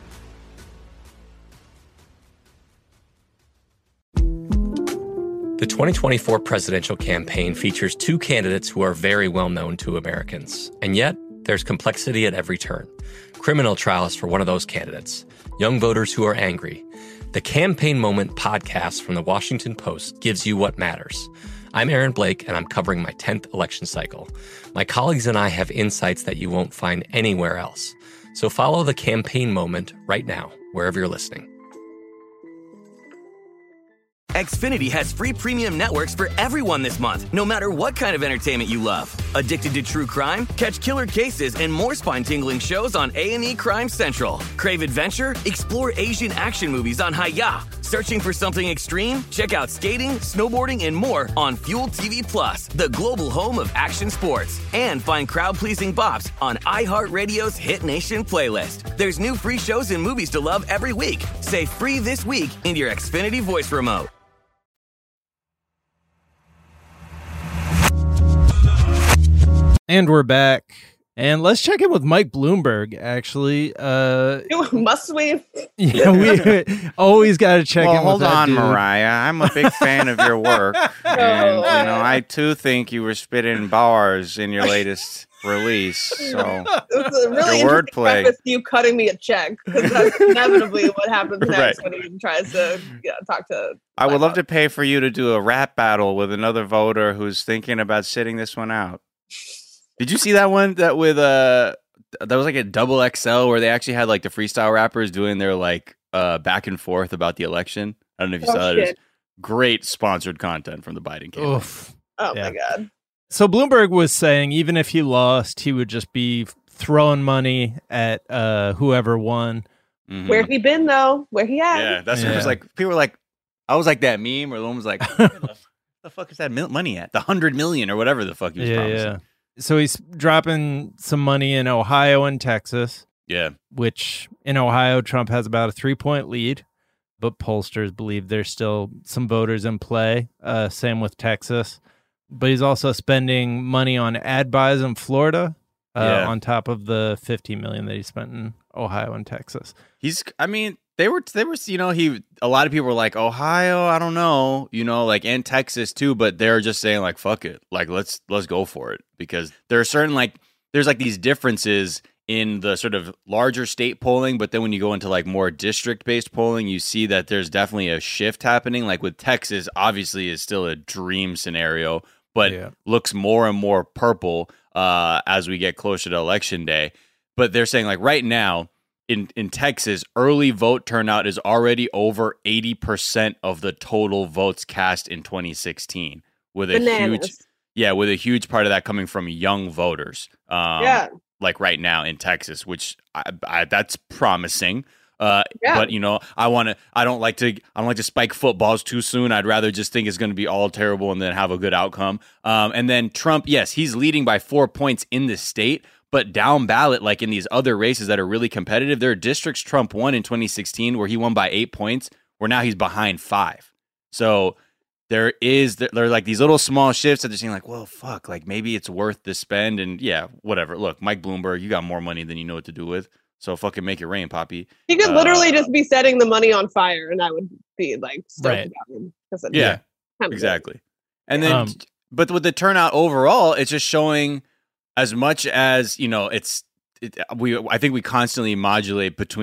The twenty twenty-four presidential campaign features two candidates who are very well known to Americans. And yet, there's complexity at every turn. Criminal trials for one of those candidates. Young voters who are angry. The Campaign Moment podcast from the Washington Post gives you what matters. I'm Aaron Blake, and I'm covering my tenth election cycle. My colleagues and I have insights that you won't find anywhere else. So follow The Campaign Moment right now, wherever you're listening. Xfinity has free premium networks for everyone this month, no matter what kind of entertainment you love. Addicted to true crime? Catch killer cases and more spine-tingling shows on A and E Crime Central. Crave adventure? Explore Asian action movies on Hi-Ya. Searching for something extreme? Check out skating, snowboarding, and more on Fuel T V Plus, the global home of action sports. And find crowd-pleasing bops on iHeartRadio's Hit Nation playlist. There's new free shows and movies to love every week. Say free this week in your Xfinity voice remote. And we're back. And let's check in with Mike Bloomberg, actually. Uh, Must we? Yeah, we always got to check well, in with hold that on, dude. Mariah. I'm a big fan of your work. And, you know, I, too, think you were spitting bars in your latest release. So, It's a really your interesting wordplay. preface to you cutting me a check, because that's inevitably what happens next Right. when he tries to yeah, talk to. I would love to pay for you to do a rap battle with another voter who's thinking about sitting this one out. Did you see that one that with uh that was like a double X L where they actually had like the freestyle rappers doing their like uh back and forth about the election? I don't know if you Oh, saw that. It was shit. great sponsored content from the Biden campaign. Oof. Oh Yeah. my god. So Bloomberg was saying even if he lost, he would just be throwing money at uh, whoever won. Mhm. Where he been though? Where he at? Yeah, that's what it was Yeah. like. People were like, I was like that meme where the one was like, where the, the fuck is that mil- money at? The hundred million or whatever the fuck he was Yeah, promising. yeah. So he's dropping some money in Ohio and Texas, Yeah. which in Ohio, Trump has about a three-point lead, but pollsters believe there's still some voters in play. Uh, same with Texas. But he's also spending money on ad buys in Florida uh, Yeah. on top of the fifty million dollars that he spent in Ohio and Texas. He's, I mean, they were, they were, you know, he, a lot of people were like, Ohio, I don't know, you know, like, and Texas too, but they're just saying like, fuck it. Like, let's, let's go for it because there are certain, like, there's like these differences in the sort of larger state polling, but then when you go into like more district based polling, you see that there's definitely a shift happening. Like with Texas, obviously is still a dream scenario, but Yeah. looks more and more purple uh, as we get closer to election day. But they're saying like right now, In, in Texas, early vote turnout is already over eighty percent of the total votes cast in twenty sixteen, with a Bananas. huge, yeah, with a huge part of that coming from young voters. Um, Yeah. like right now in Texas, which I, I, that's promising. Uh, Yeah. But you know, I want to. I don't like to. I don't like to spike footballs too soon. I'd rather just think it's going to be all terrible and then have a good outcome. Um, and then Trump, yes, he's leading by four points in the state. But down ballot, like in these other races that are really competitive, there are districts Trump won in twenty sixteen where he won by eight points, where now he's behind five. So there is, there are like these little small shifts that they're saying like, well, fuck, like maybe it's worth the spend. And yeah, whatever. Look, Mike Bloomberg, you got more money than you know what to do with. So fucking make it rain, Poppy. He could Uh, literally just be setting the money on fire, and I would be like stoked Right. about him. 'Cause it's Yeah, kind of exactly. And then, Um, but with the turnout overall, it's just showing as much as, you know, it's, it, we, I think we constantly modulate between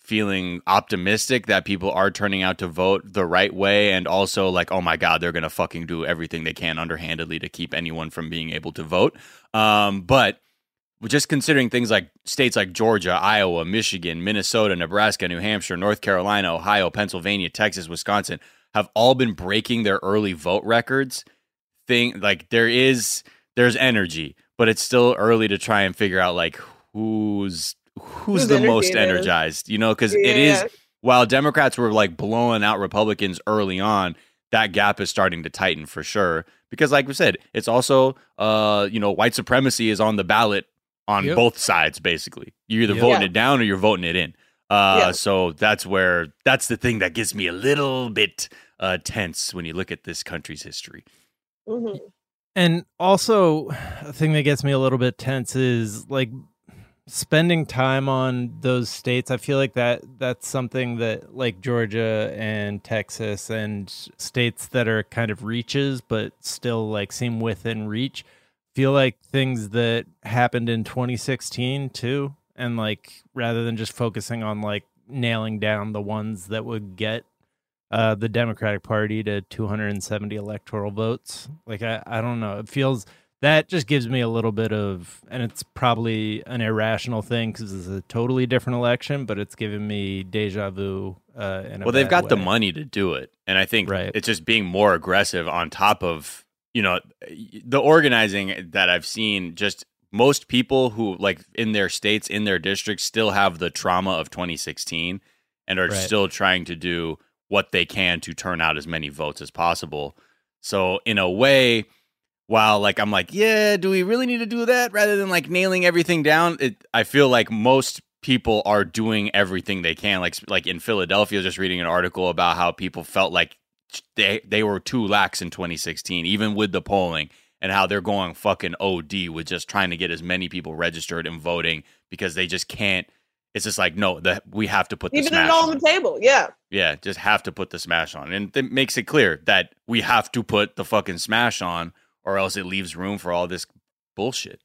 feeling optimistic that people are turning out to vote the right way, and also like, oh my God, they're going to fucking do everything they can underhandedly to keep anyone from being able to vote. Um, but just considering things like states like Georgia, Iowa, Michigan, Minnesota, Nebraska, New Hampshire, North Carolina, Ohio, Pennsylvania, Texas, Wisconsin have all been breaking their early vote records. Thing like there is there's energy, but it's still early to try and figure out like who's who's, who's the most energized, you know, because yeah. it is, while Democrats were like blowing out Republicans early on, that gap is starting to tighten for sure. Because like we said, it's also, uh, you know, white supremacy is on the ballot on yep. both sides, basically. You're either yep. voting yeah. it down or you're voting it in. Uh, yeah. So that's where, that's the thing that gets me a little bit uh, tense when you look at this country's history. Mm-hmm. And also, a thing that gets me a little bit tense is like, spending time on those states. I feel like that that's something that like Georgia and Texas and states that are kind of reaches but still like seem within reach feel like things that happened in twenty sixteen too. And like rather than just focusing on like nailing down the ones that would get uh the Democratic Party to two hundred seventy electoral votes, like I, I don't know, it feels that just gives me a little bit of, and it's probably an irrational thing because it's a totally different election, but it's giving me deja vu. Uh, in a well, they've got way. the money to do it. And I think right. it's just being more aggressive on top of, you know, the organizing that I've seen. Just most people who like in their states, in their districts still have the trauma of twenty sixteen and are right. still trying to do what they can to turn out as many votes as possible. So in a way, while like I'm like, yeah, do we really need to do that rather than like nailing everything down? It, I feel like most people are doing everything they can. Like like in Philadelphia, just reading an article about how people felt like they they were too lax in twenty sixteen, even with the polling, and how they're going fucking O D with just trying to get as many people registered and voting because they just can't. It's just like, no, the, we have to put the even smash it all on. on the table. Yeah. Yeah, just have to put the smash on. And it makes it clear that we have to put the fucking smash on, or else it leaves room for all this bullshit.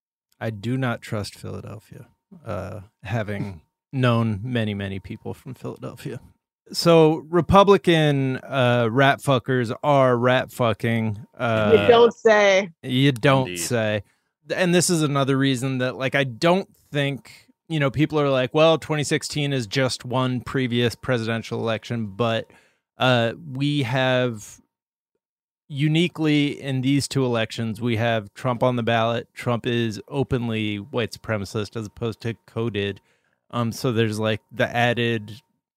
I do not trust Philadelphia, uh, having known many, many people from Philadelphia. So Republican uh, rat fuckers are rat fucking. Uh, you don't say. You don't Indeed. say. And this is another reason that, like, I don't think, you know, people are like, well, twenty sixteen is just one previous presidential election, but uh, we have... uniquely in these two elections, we have Trump on the ballot. Trump is openly white supremacist as opposed to coded. Um, so there's like the added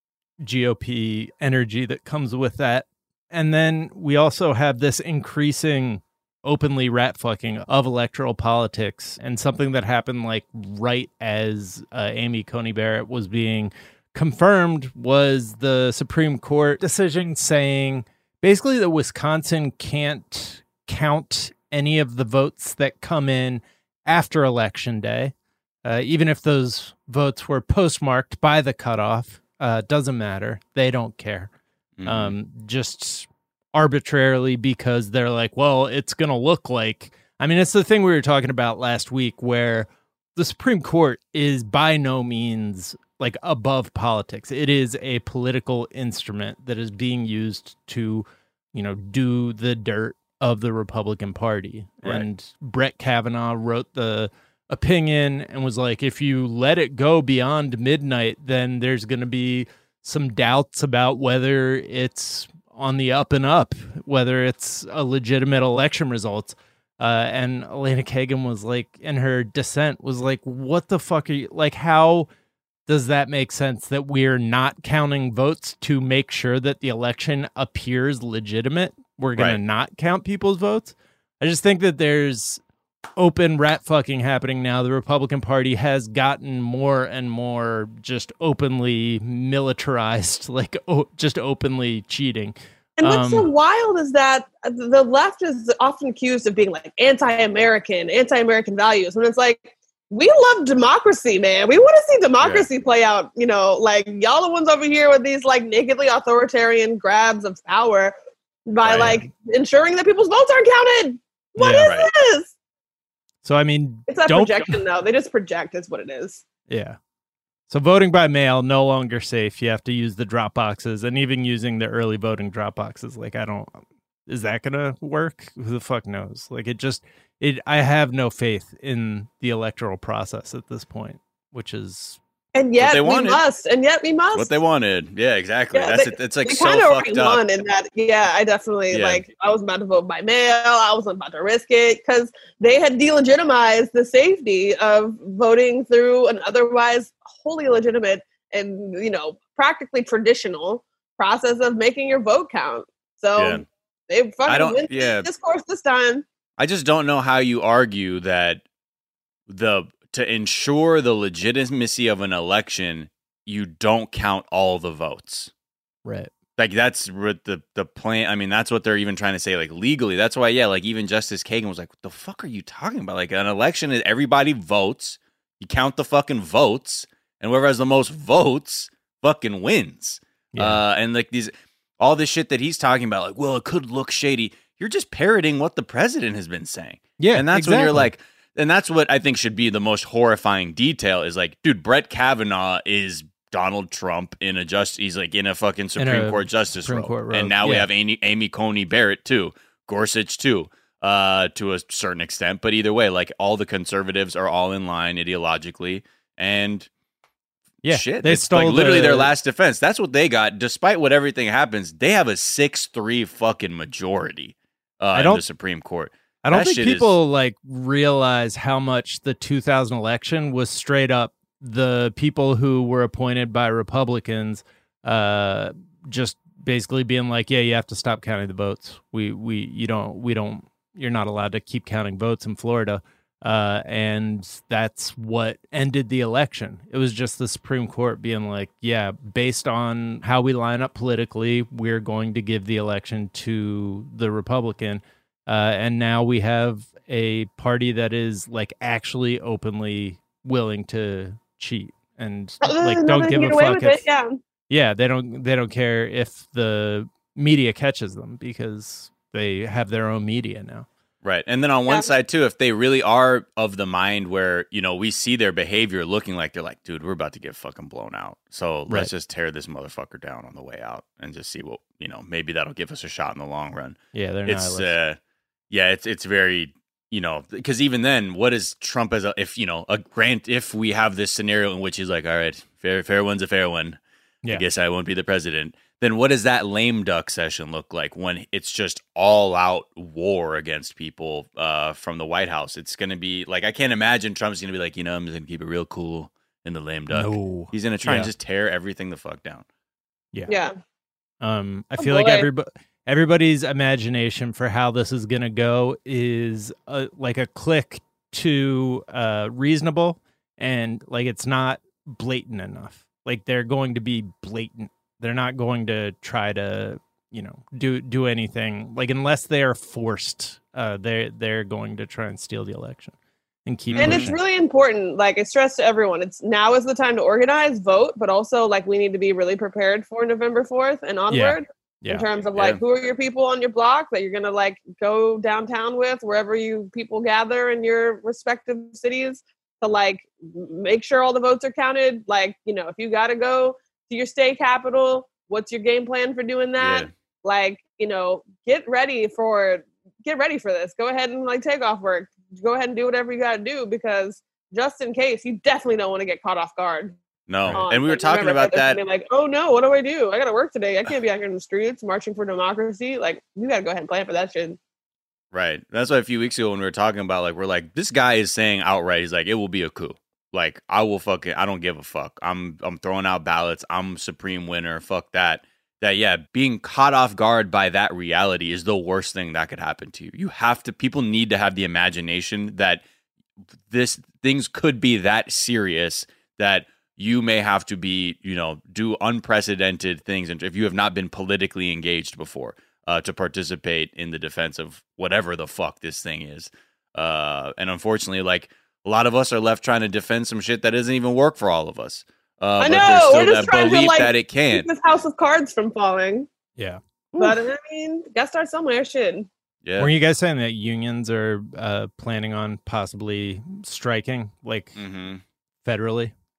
G O P energy that comes with that. And then we also have this increasing openly rat fucking of electoral politics, and something that happened like right as uh, Amy Coney Barrett was being confirmed was the Supreme Court decision saying basically that Wisconsin can't count any of the votes that come in after Election Day, uh, even if those votes were postmarked by the cutoff. Uh, doesn't matter. They don't care. Mm-hmm. Um, just arbitrarily because they're like, well, it's going to look like... I mean, it's the thing we were talking about last week where the Supreme Court is by no means like above politics. It is a political instrument that is being used to, you know, do the dirt of the Republican Party. Right. And Brett Kavanaugh wrote the opinion and was like, if you let it go beyond midnight, then there's going to be some doubts about whether it's on the up and up, whether it's a legitimate election result. Uh, and Elena Kagan was like, in her dissent, was like, what the fuck are you, like, how does that make sense that we're not counting votes to make sure that the election appears legitimate? We're going Right. to not count people's votes? I just think that there's open rat fucking happening now. The Republican Party has gotten more and more just openly militarized, like o- just openly cheating. And what's Um, so wild is that the left is often accused of being like anti-American, anti-American values. When it's like, we love democracy, man. We want to see democracy yeah. play out. You know, like y'all the ones over here with these like nakedly authoritarian grabs of power by Right. like ensuring that people's votes aren't counted. What Yeah, is right. this? So, I mean, It's a don't, projection, though. They just project is what it is. yeah. So voting by mail no longer safe. You have to use the drop boxes, and even using the early voting drop boxes. Like, I don't. Is that gonna work? Who the fuck knows? Like, it just. It. I have no faith in the electoral process at this point, which is. And yet they we wanted. must. And yet we must. What they wanted. Yeah, exactly. Yeah, That's they, it. It's like they so kind of fucked up. won in that. Yeah, I definitely Yeah. like. I was about to vote by mail. I wasn't about to risk it because they had delegitimized the safety of voting through an otherwise wholly legitimate and, you know, practically traditional process of making your vote count. So Yeah. they I fucking don't- win yeah. this course this time. I just don't know how you argue that the to ensure the legitimacy of an election, you don't count all the votes. Right. Like that's what the the plan. I mean, that's what they're even trying to say, like legally. That's why, yeah, like even Justice Kagan was like, "What the fuck are you talking about? Like an election is everybody votes. You count the fucking votes, and whoever has the most votes fucking wins." Yeah. Uh, and like these, all this shit that he's talking about, like, well, it could look shady. You're just parroting what the president has been saying. Yeah, and that's exactly. when you're like, and that's what I think should be the most horrifying detail is like, dude, Brett Kavanaugh is Donald Trump in a just, he's like in a fucking Supreme a Court justice Supreme role. Court robe, And now we yeah. have Amy, Amy Coney Barrett too, Gorsuch too, uh, to a certain extent. But either way, like all the conservatives are all in line ideologically, and Yeah, shit, they it's stole like literally the- their last defense. That's what they got. Despite what everything happens, they have a six three fucking majority uh, I in don't- the Supreme Court. I don't That think shit is- people like realize how much the two thousand election was straight up the people who were appointed by Republicans uh, just basically being like, yeah, you have to stop counting the votes. We we you don't we don't you're not allowed to keep counting votes in Florida. Uh, and that's what ended the election. It was just the Supreme Court being like, yeah, based on how we line up politically, we're going to give the election to the Republican. Uh, and now we have a party that is like actually openly willing to cheat and like don't Nothing give to a get away fuck with if it, yeah. yeah they don't they don't care if the media catches them because they have their own media now. Right. And then on one Yeah. side, too, if they really are of the mind where, you know, we see their behavior looking like they're like, dude, we're about to get fucking blown out. So Right. let's just tear this motherfucker down on the way out and just see what, you know, maybe that'll give us a shot in the long run. Yeah, they're It's, nihilists. uh, yeah, it's, it's very, you know, because even then, what is Trump as a, if, you know, a grant, if we have this scenario in which he's like, all right, fair, fair one's a fair one. Yeah. I guess I won't be the president. Then what does that lame duck session look like when it's just all out war against people uh, from the White House? It's going to be like, I can't imagine Trump's going to be like, you know, I'm just going to keep it real cool in the lame duck. No. He's going to try and Yeah. just tear everything the fuck down. Yeah. Yeah. Um, I Oh, feel like boy. everybody, everybody's imagination for how this is going to go is uh like a click to uh, reasonable, and like it's not blatant enough. Like they're going to be blatant. They're not going to try to, you know, do do anything like unless they are forced. Uh, they're they're going to try and steal the election and keep. And pushing. it's really important, like I stress to everyone, it's now is the time to organize, vote, but also like we need to be really prepared for November fourth and onward. Yeah. In terms of like Yeah. who are your people on your block that you're gonna like go downtown with, wherever you people gather in your respective cities, to like make sure all the votes are counted. Like, you know, if you gotta go to your state capital, what's your game plan for doing that? Yeah. Like, you know, get ready for get ready for this. Go ahead and like take off work. Go ahead and do whatever you gotta do, because just in case, you definitely don't want to get caught off guard. No. on, And we were like, talking November about fifth and that. be like, oh no, what do I do? I gotta work today. I can't be out here in the streets marching for democracy. Like, you gotta go ahead and plan for that shit. Right. That's why a few weeks ago when we were talking about, like, we're like, this guy is saying outright, he's like, it will be a coup. Like, I will fucking, I don't give a fuck. I'm, I'm throwing out ballots. I'm supreme winner. Fuck that. That, yeah, being caught off guard by that reality is the worst thing that could happen to you. You have to, people need to have the imagination that this, things could be that serious that you may have to be, you know, do unprecedented things. And if you have not been politically engaged before, uh, to participate in the defense of whatever the fuck this thing is. Uh, and unfortunately, like, a lot of us are left trying to defend some shit that doesn't even work for all of us. Uh, I but there's know, still we're just that trying to belief like that it keep can. this house of cards from falling. Yeah. But I mean, gotta start somewhere. Shit. Yeah. Were you guys saying that unions are uh, planning on possibly striking, like Mm-hmm. federally?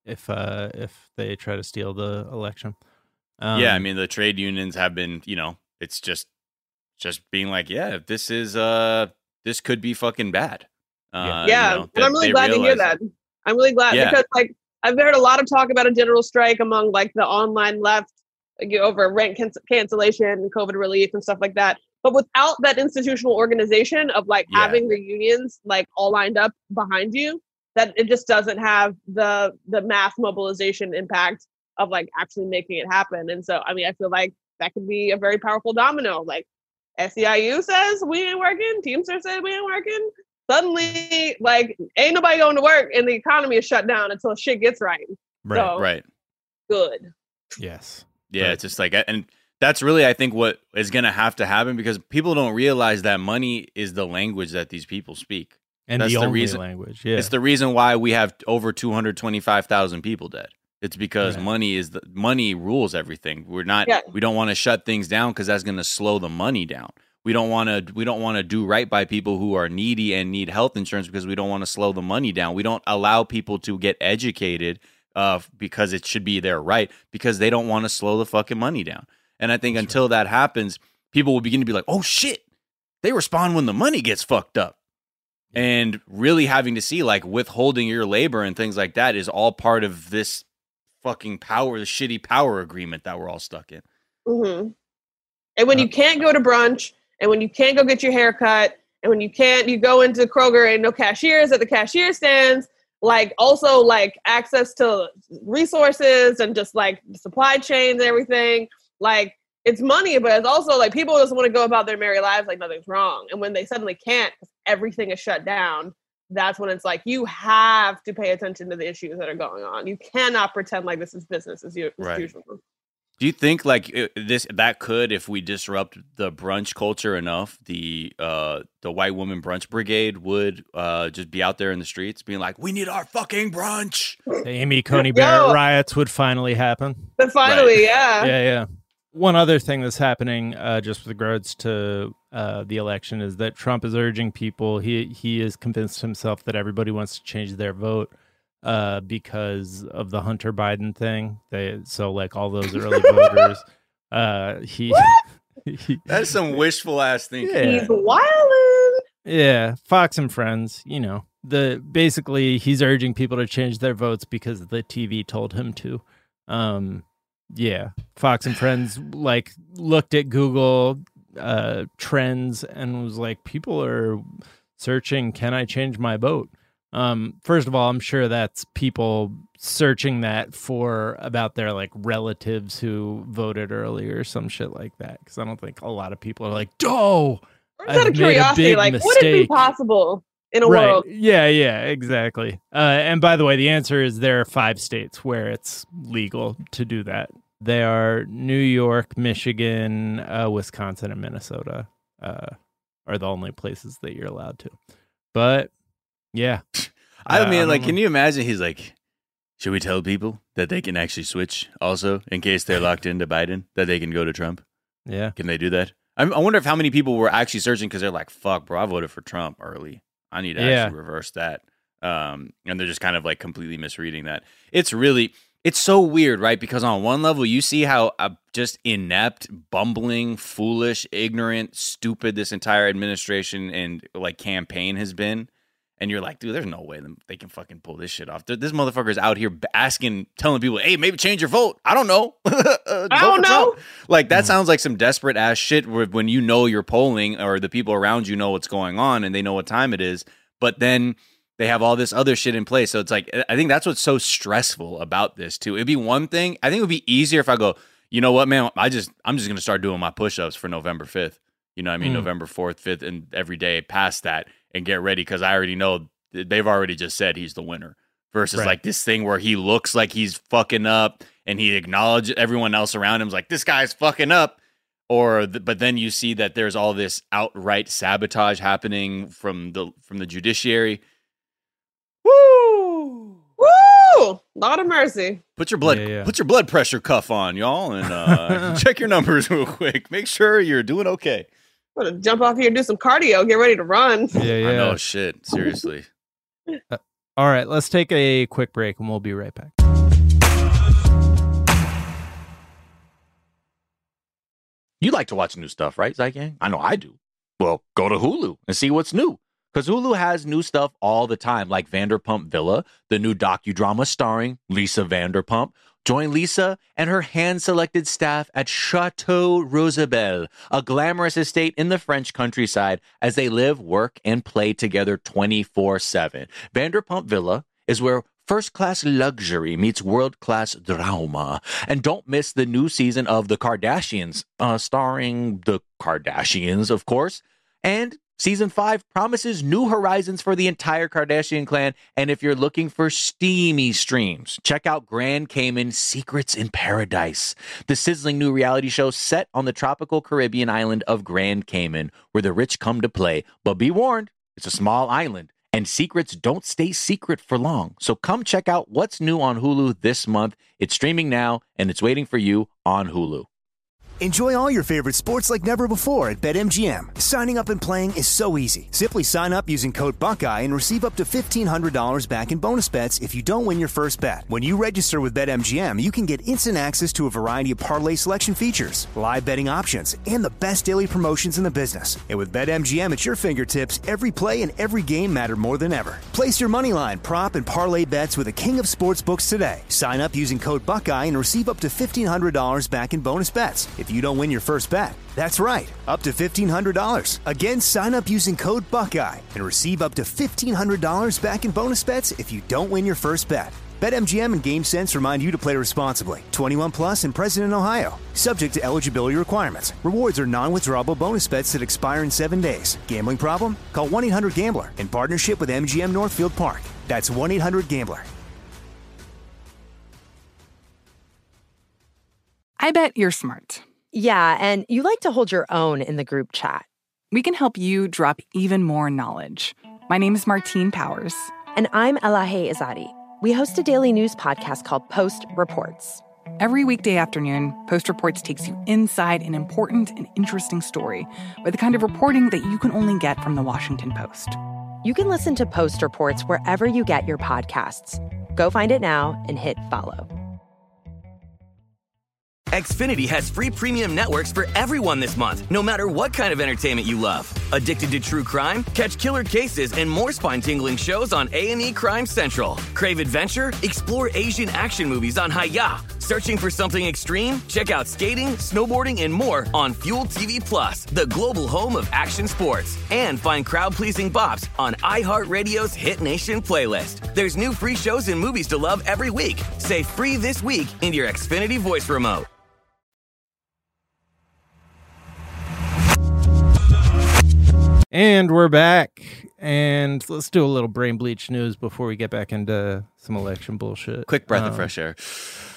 if uh, if they try to steal the election. Um, yeah, I mean the trade unions have been, you know, it's just just being like, yeah, this is uh this could be fucking bad. Uh, yeah, you know, and I'm really glad to hear that. I'm really glad yeah. because like I've heard a lot of talk about a general strike among like the online left like, over rent can- cancellation and COVID relief and stuff like that. But without that institutional organization of like Yeah. having the unions like all lined up behind you, that it just doesn't have the the mass mobilization impact of like actually making it happen. And so, I mean, I feel like that could be a very powerful domino. Like S E I U says we ain't working, Teamster said we ain't working. Suddenly, like, ain't nobody going to work and the economy is shut down until shit gets right. Right. So, Right. good. Yes. Yeah, Right. it's just like, and that's really, I think, what is going to have to happen because people don't realize that money is the language that these people speak. And That's the, the only reason- language. Yeah. It's the reason why we have over two hundred twenty-five thousand people dead. It's because Right. money is the money rules everything. We're not. Yeah. We don't want to shut things down because that's going to slow the money down. We don't want to. We don't want to do right by people who are needy and need health insurance because we don't want to slow the money down. We don't allow people to get educated uh, because it should be their right because they don't want to slow the fucking money down. And I think That's until that happens, people will begin to be like, "Oh shit!" They respond when the money gets fucked up. And really having to see like withholding your labor and things like that is all part of this fucking power, the shitty power agreement that we're all stuck in. hmm And when you can't go to brunch, and when you can't go get your hair cut, and when you can't, you go into Kroger and no cashiers at the cashier stands, like also like access to resources and just like supply chains and everything. Like it's money, but it's also like people just want to go about their merry lives like nothing's wrong. And when they suddenly can't, because everything is shut down, that's when it's like you have to pay attention to the issues that are going on. You cannot pretend like this is business as u- as Right. usual. Do you think like it- this that could, if we disrupt the brunch culture enough, the uh, the white woman brunch brigade would uh, just be out there in the streets being like, "We need our fucking brunch." The Amy Coney Barrett Yo. riots would finally happen. But finally, Right. yeah. Yeah, yeah. One other thing that's happening, uh, just with regards to uh, the election, is that Trump is urging people. He he is convinced himself that everybody wants to change their vote uh, because of the Hunter Biden thing. They so like all those early voters. Uh, he, he That's some wishful ass thinking. Yeah. He's wildin'. Yeah, Fox and Friends, you know, the basically he's urging people to change their votes because the T V told him to. Um, yeah, Fox and Friends like looked at Google uh, trends and was like, people are searching, can I change my vote? Um, first of all, I'm sure that's people searching that for about their like relatives who voted early or some shit like that. Because I don't think a lot of people are like, oh, Or just out I've of made a curiosity, big like, would it be mistake. possible in a Right. world? Yeah, yeah, exactly. Uh, and by the way, the answer is there are five states where it's legal to do that. They are New York, Michigan, uh, Wisconsin, and Minnesota uh, are the only places that you're allowed to. But yeah. I Uh, mean, don't like, know. can you imagine? He's like, should we tell people that they can actually switch also in case they're locked into Biden, that they can go to Trump? Yeah. Can they do that? I, I wonder if how many people were actually searching because they're like, fuck, bro, I voted for Trump early. I need to Yeah. actually reverse that. Um, and they're just kind of like completely misreading that. It's really, it's so weird, right? Because on one level, you see how uh, just inept, bumbling, foolish, ignorant, stupid this entire administration and like campaign has been. And you're like, dude, there's no way they can fucking pull this shit off. This motherfucker's out here asking, telling people, hey, maybe change your vote. I don't know. uh, I don't know. Trump. Like, that sounds like some desperate ass shit where when you know you're polling or the people around you know what's going on and they know what time it is. But then they have all this other shit in place. So it's like, I think that's what's so stressful about this, too. It'd be one thing. I think it would be easier if I go, you know what, man, I just, I'm just going to start doing my push-ups for November fifth. You know what I mean? Mm. November fourth, fifth, and every day past that. And get ready because I already know they've already just said he's the winner versus Right. like this thing where he looks like he's fucking up and he acknowledges everyone else around him's like, this guy's fucking up. Or, the, but then you see that there's all this outright sabotage happening from the, from the judiciary. Woo! Woo! Lord of mercy. Put your blood, Yeah, yeah. put your blood pressure cuff on, y'all, and uh, check your numbers real quick. Make sure you're doing okay. I'm gonna jump off here and do some cardio, get ready to run. Yeah, yeah. I know, shit. Seriously. All right, let's take a quick break and we'll be right back. You like to watch new stuff, right, Zygang? I know I do. Well, go to Hulu and see what's new. Because Hulu has new stuff all the time, like Vanderpump Villa, the new docudrama starring Lisa Vanderpump. Join Lisa and her hand-selected staff at Chateau Rosabelle, a glamorous estate in the French countryside, as they live, work, and play together twenty-four seven. Vanderpump Villa is where first-class luxury meets world-class drama. And don't miss the new season of The Kardashians, uh, starring the Kardashians, of course. And Season five promises new horizons for the entire Kardashian clan, and if you're looking for steamy streams, check out Grand Cayman Secrets in Paradise, the sizzling new reality show set on the tropical Caribbean island of Grand Cayman, where the rich come to play. But be warned, it's a small island, and secrets don't stay secret for long. So come check out what's new on Hulu this month. It's streaming now, and it's waiting for you on Hulu. Enjoy all your favorite sports like never before at BetMGM. Signing up and playing is so easy. Simply sign up using code Buckeye and receive up to fifteen hundred dollars back in bonus bets if you don't win your first bet. When you register with BetMGM, you can get instant access to a variety of parlay selection features, live betting options, and the best daily promotions in the business. And with BetMGM at your fingertips, every play and every game matter more than ever. Place your moneyline, prop, and parlay bets with the king of sportsbooks today. Sign up using code Buckeye and receive up to fifteen hundred dollars back in bonus bets if you don't win your first bet. That's right, up to fifteen hundred dollars. Again, sign up using code Buckeye and receive up to fifteen hundred dollars back in bonus bets if you don't win your first bet. BetMGM and GameSense remind you to play responsibly. twenty-one plus and present in Ohio. Subject to eligibility requirements. Rewards are non-withdrawable bonus bets that expire in seven days. Gambling problem? Call one eight hundred gambler in partnership with M G M Northfield Park. That's one eight hundred gambler. I bet you're smart. Yeah, and you like to hold your own in the group chat. We can help you drop even more knowledge. My name is Martine Powers. And I'm Elahe Izadi. We host a daily news podcast called Post Reports. Every weekday afternoon, Post Reports takes you inside an important and interesting story with the kind of reporting that you can only get from the Washington Post. You can listen to Post Reports wherever you get your podcasts. Go find it now and hit follow. Xfinity has free premium networks for everyone this month, no matter what kind of entertainment you love. Addicted to true crime? Catch killer cases and more spine-tingling shows on A and E Crime Central. Crave adventure? Explore Asian action movies on Hi-Ya. Searching for something extreme? Check out skating, snowboarding, and more on Fuel T V Plus, the global home of action sports. And find crowd-pleasing bops on iHeartRadio's Hit Nation playlist. There's new free shows and movies to love every week. Say free this week in your Xfinity voice remote. And we're back. And let's do a little brain bleach news before we get back into some election bullshit. Quick breath um, of fresh air.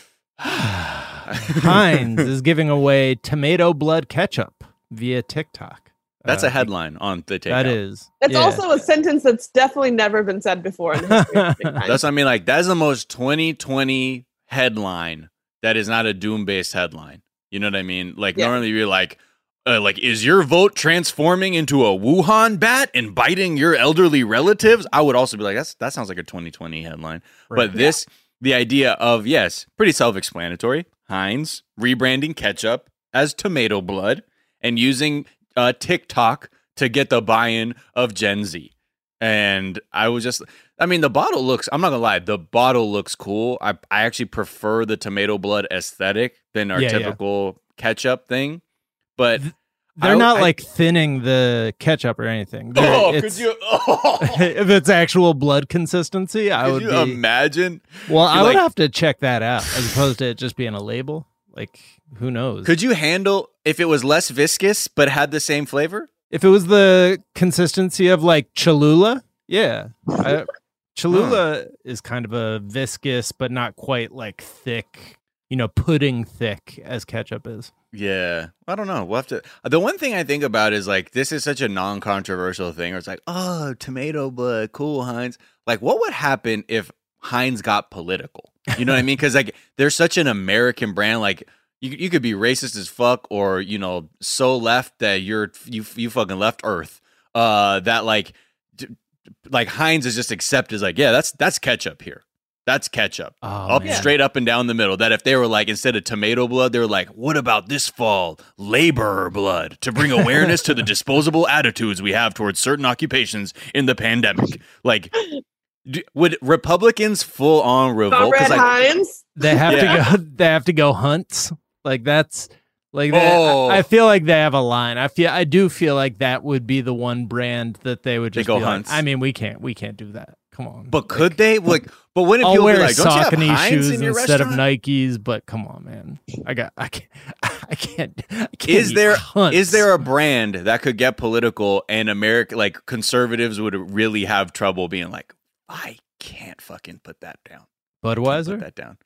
Heinz is giving away tomato blood ketchup via TikTok. That's uh, a headline on the takeout. That is. It's yeah. also a sentence that's definitely never been said before in the history of mankind. That's what I mean. Like, that's the most twenty twenty headline that is not a doom-based headline. You know what I mean? Like, Yeah. normally you're like, Uh, like, is your vote transforming into a Wuhan bat and biting your elderly relatives? I would also be like, that's that sounds like a twenty twenty headline. Right. But this, the idea of, yes, pretty self-explanatory. Heinz rebranding ketchup as tomato blood and using uh, TikTok to get the buy-in of Gen Z. And I was just, I mean, the bottle looks, I'm not gonna lie, the bottle looks cool. I, I actually prefer the tomato blood aesthetic than our Yeah, yeah. typical ketchup thing. But They're I- not I- like thinning the ketchup or anything. They're- Oh, it's- could you? Oh. if it's actual blood consistency, I Could would you be. imagine? Well, I You're would like- have to check that out as opposed to it just being a label. Like, who knows? Could you handle if it was less viscous but had the same flavor? If it was the consistency of like Cholula, yeah. I, Cholula is kind of a viscous, but not quite like thick, you know, pudding thick as ketchup is. Yeah, I don't know. We'll have to. The one thing I think about is like this is such a non-controversial thing. Where it's like, oh, tomato blood, cool, Heinz. Like, what would happen if Heinz got political? You know what I mean? Because like, they're such an American brand. Like, you you could be racist as fuck, or you know, so left that you're you you fucking left Earth. Uh, that like, d- like Heinz is just accepted as like, yeah, that's that's ketchup here. That's ketchup. Oh, up man. straight up and down the middle. That if they were like, instead of tomato blood, they were like, what about this fall? Laborer blood to bring awareness to the disposable attitudes we have towards certain occupations in the pandemic. Like, do, would Republicans full on revolt? Comrade Like, Hines. They have Yeah. to go. They have to go hunts. Like that's like that. Oh. I, I feel like they have a line. I feel. I do feel like that would be the one brand that they would They just go be like, hunts. I mean, we can't. We can't do that. Come on. but could they? Like, but wouldn't I'll people wear be like, don't you have Saucony Heinz shoes in your instead of restaurant? Nikes. But come on, man. I got. I can't. I can't. I can't Is eat there hunts. is there a brand that could get political and America, like conservatives would really have trouble being like, I can't fucking put that down. Put Budweiser? that down.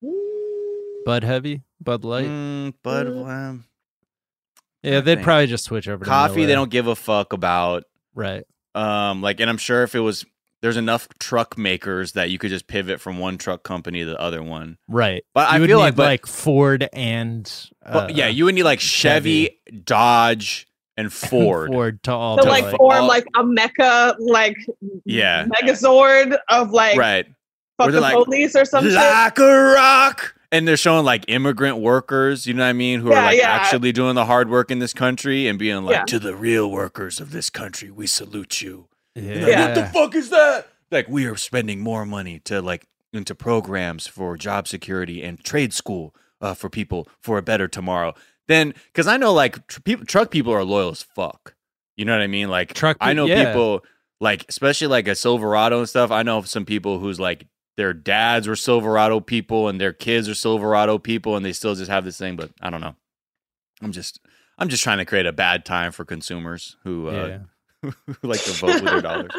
Bud Heavy? Bud Light? Mm, Bud, um, yeah, I they'd think. probably just switch over to coffee. They Miller. don't give a fuck about. Right. Um, like, and I'm sure if it was, there's enough truck makers that you could just pivot from one truck company to the other one. Right. But you I would feel need, like, but, like Ford and uh, but yeah, you would need like Chevy, Dodge, and Ford. Ford to all To to like like, form all- like a mecha, like Yeah. Megazord of like Right. Where fucking they're like, police or some shit. like a rock. And they're showing like immigrant workers, you know what I mean, who Yeah, are like yeah. actually doing the hard work in this country and being like, Yeah. to the real workers of this country, we salute you. yeah. And like, what the fuck is that? Like, we are spending more money to like into programs for job security and trade school uh, for people for a better tomorrow. Then, because I know like tr- people, truck people are loyal as fuck. You know what I mean? Like, Truck I pe- know yeah. people like, especially like a Silverado and stuff. I know some people who's like their dads were Silverado people and their kids are Silverado people, and they still just have this thing. But I don't know. I'm just, I'm just trying to create a bad time for consumers who, uh, who like to vote with their dollars.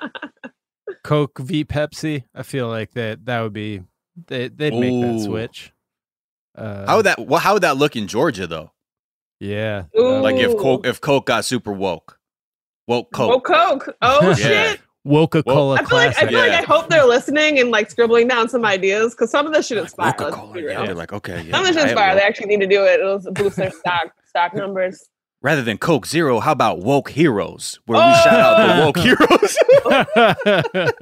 Coke v Pepsi. I feel like that that would be they they'd make that Ooh. switch. Uh, How would that? Well, how would that look in Georgia though? Yeah. Ooh. Like if Coke, if Coke got super woke, woke Coke. Oh, Coke. Oh, Yeah. shit. Coca-Cola I feel like I classic. feel like Yeah. I hope they're listening and like scribbling down some ideas because some of this should inspire. let's Coca-Cola. be Yeah, real. they're like, okay, yeah. Some of this should I inspire. will. They actually need to do it. It'll boost their stock stock numbers. Rather than Coke Zero, how about Woke Heroes, where we shout out the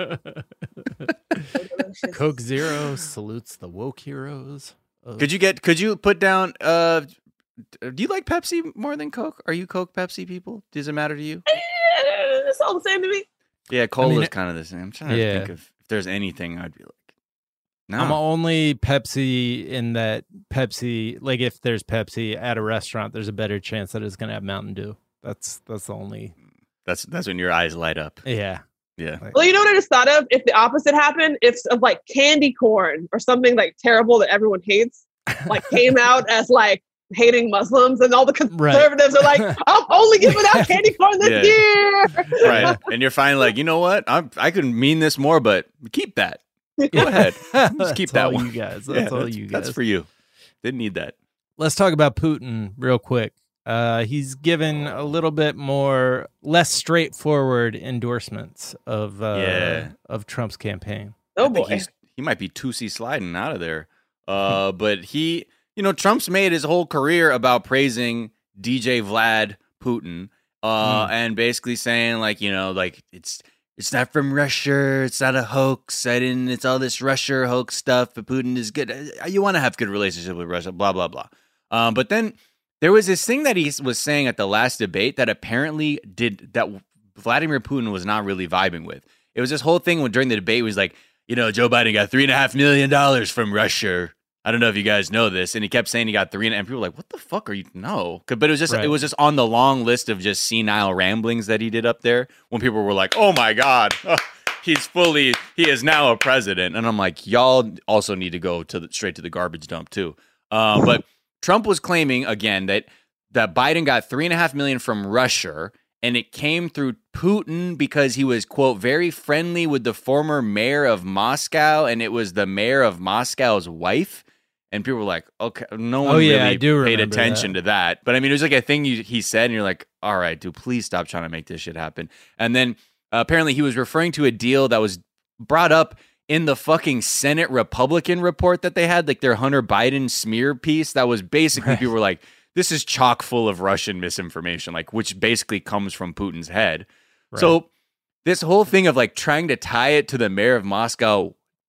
Woke Heroes? Coke Zero salutes the woke heroes. of- Could you get? Could you put down? Uh, do you like Pepsi more than Coke? Are you Coke Pepsi people? Does it matter to you? It's all the same to me. Yeah, cola mean, is kind of the same. I'm trying yeah. to think of if there's anything I'd be like. No, I'm only Pepsi in that Pepsi, like if there's Pepsi at a restaurant, there's a better chance that it's going to have Mountain Dew. That's that's the only. that's that's when your eyes light up. Yeah. Yeah. Like, Well, you know what I just thought of? If the opposite happened, if of like candy corn or something like terrible that everyone hates, like came out as like hating Muslims, and all the conservatives are like, "I'm only giving out candy corn this Yeah. year." Right, and you're finally like, you know what? I'm, I could mean this more, but keep that. Go ahead, just keep That's that all one. you guys. Yeah, That's all that's- you guys. That's for you. Didn't need that. Let's talk about Putin real quick. Uh, he's given a little bit more, less straightforward endorsements of uh, Yeah. of Trump's campaign. Oh I think boy. he's, he might be two C sliding out of there. Uh, but he, you know, Trump's made his whole career about praising D J Vlad Putin, uh, Mm. and basically saying like, you know, like it's it's not from Russia, it's not a hoax. I didn't. It's all this Russia hoax stuff. But Putin is good. Uh, You want to have good relationship with Russia, blah blah blah. Um, but then there was this thing that he was saying at the last debate that apparently did that Vladimir Putin was not really vibing with. It was this whole thing when during the debate was like, you know, Joe Biden got three and a half million dollars from Russia. I don't know if you guys know this, and he kept saying he got three, and, and people were like, "What the fuck are you?" No, but it was just Right. it was just on the long list of just senile ramblings that he did up there. When people were like, "Oh my god, he's fully he is now a president," and I'm like, y'all also need to go to the, straight to the garbage dump too. Uh, but Trump was claiming again that that Biden got three and a half million from Russia, and it came through Putin because he was, quote, very friendly with the former mayor of Moscow, and it was the mayor of Moscow's wife. And people were like, okay, no one Oh, yeah, really I do paid remember attention that. to that. But I mean, it was like a thing you, he said, and you're like, all right, dude, please stop trying to make this shit happen. And then uh, apparently he was referring to a deal that was brought up in the fucking Senate Republican report that they had, like their Hunter Biden smear piece. That was basically, Right. people were like, this is chock full of Russian misinformation, like which basically comes from Putin's head. Right. So this whole thing of like trying to tie it to the mayor of Moscow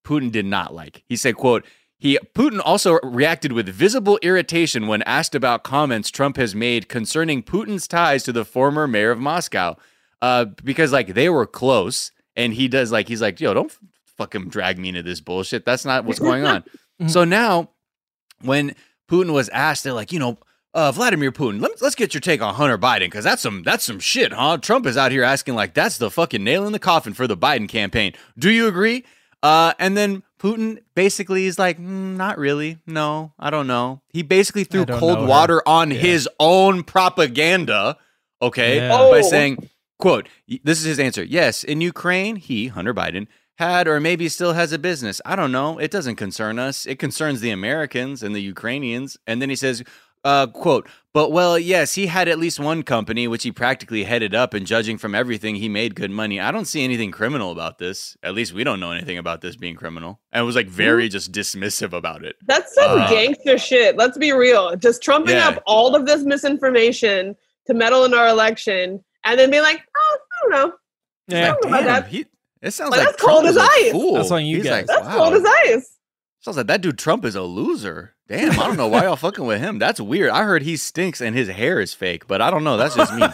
Putin did not like. He said, quote, he Putin also reacted with visible irritation when asked about comments Trump has made concerning Putin's ties to the former mayor of Moscow. Uh, because like they were close, and he does like, he's like, yo, don't f- fucking drag me into this bullshit. That's not what's going on. So now when Putin was asked, they're like, you know, uh, Vladimir Putin, let, let's get your take on Hunter Biden, because that's some that's some shit, huh? Trump is out here asking like that's the fucking nail in the coffin for the Biden campaign. Do you agree? Uh, and then Putin basically is like, mm, not really. No, I don't know. He basically threw cold water her. on yeah. his own propaganda, okay, Yeah. by Oh. saying, quote, this is his answer. Yes, in Ukraine, he, Hunter Biden, had or maybe still has a business. I don't know. It doesn't concern us. It concerns the Americans and the Ukrainians. And then he says, uh, quote, but well, yes, he had at least one company, which he practically headed up, and judging from everything, he made good money. I don't see anything criminal about this. At least we don't know anything about this being criminal. And it was like very just dismissive about it. That's some Uh, gangster shit. Let's be real. Just trumping Yeah. up all of this misinformation to meddle in our election, and then being like, oh, I don't know. Yeah. I don't know about Damn, that. he, it sounds Like, like that's cold Trump as is a ice. fool. That's on you He's guys. like, That's wow. cold as ice. Sounds like that dude Trump is a loser. Damn, I don't know why y'all fucking with him. That's weird. I heard he stinks and his hair is fake, but I don't know. That's just me.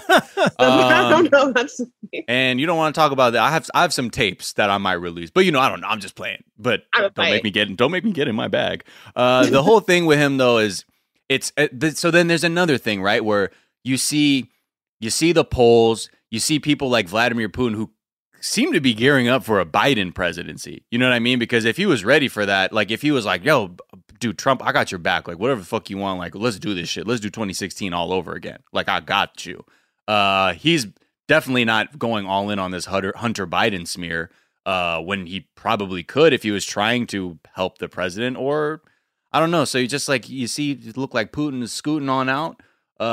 I Um, don't know. That's just me. and you don't want to talk about that. I have I have some tapes that I might release, but you know I don't know. I'm just playing. But I'm don't playing. make me get don't make me get in my bag. Uh, the whole thing with him though is it's uh, th- so then there's another thing, right, where you see you see the polls, you see people like Vladimir Putin who seem to be gearing up for a Biden presidency. You know what I mean? Because if he was ready for that, like if he was like, yo, dude, Trump, I got your back. Like whatever the fuck you want, like let's do this shit. Let's do twenty sixteen all over again. Like I got you. Uh, he's definitely not going all in on this Hunter, Hunter Biden smear uh, when he probably could if he was trying to help the president, or I don't know. So you just like you see, it look like Putin is scooting on out.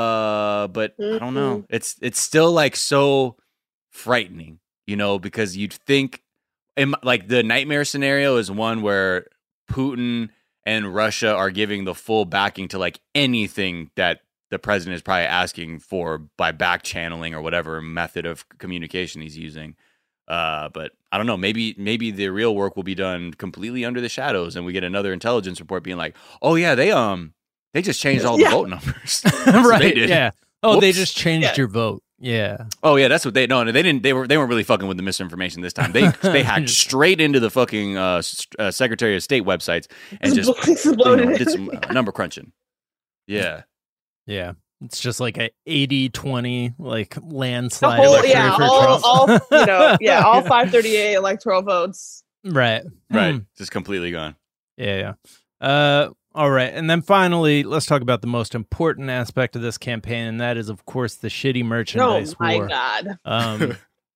Uh, but I don't know. It's it's still like so frightening. You know, because you'd think, like, the nightmare scenario is one where Putin and Russia are giving the full backing to, like, anything that the president is probably asking for by back channeling or whatever method of communication he's using. Uh, but I don't know. Maybe maybe the real work will be done completely under the shadows, and we get another intelligence report being like, "Oh yeah, they um they just changed all the Yeah. vote numbers." That's what right. they did. Yeah. Oh, they Whoops. just changed Yeah. your vote. Yeah. Oh yeah, that's what they no, no they didn't they were they weren't really fucking with the misinformation this time. They they hacked straight into the fucking uh, st- uh, Secretary of State websites and just you Exploded know, it. did some uh, number crunching. Yeah. Yeah. It's just like a eighty twenty like The landslide. whole, victory yeah, for all, Trump. all, you know, yeah, all five thirty-eight electoral votes. Right. Right. Hmm. Just completely gone. Yeah, yeah. Uh, all right. And then finally, let's talk about the most important aspect of this campaign, and that is, of course, the shitty Oh merchandise my war. God. Um,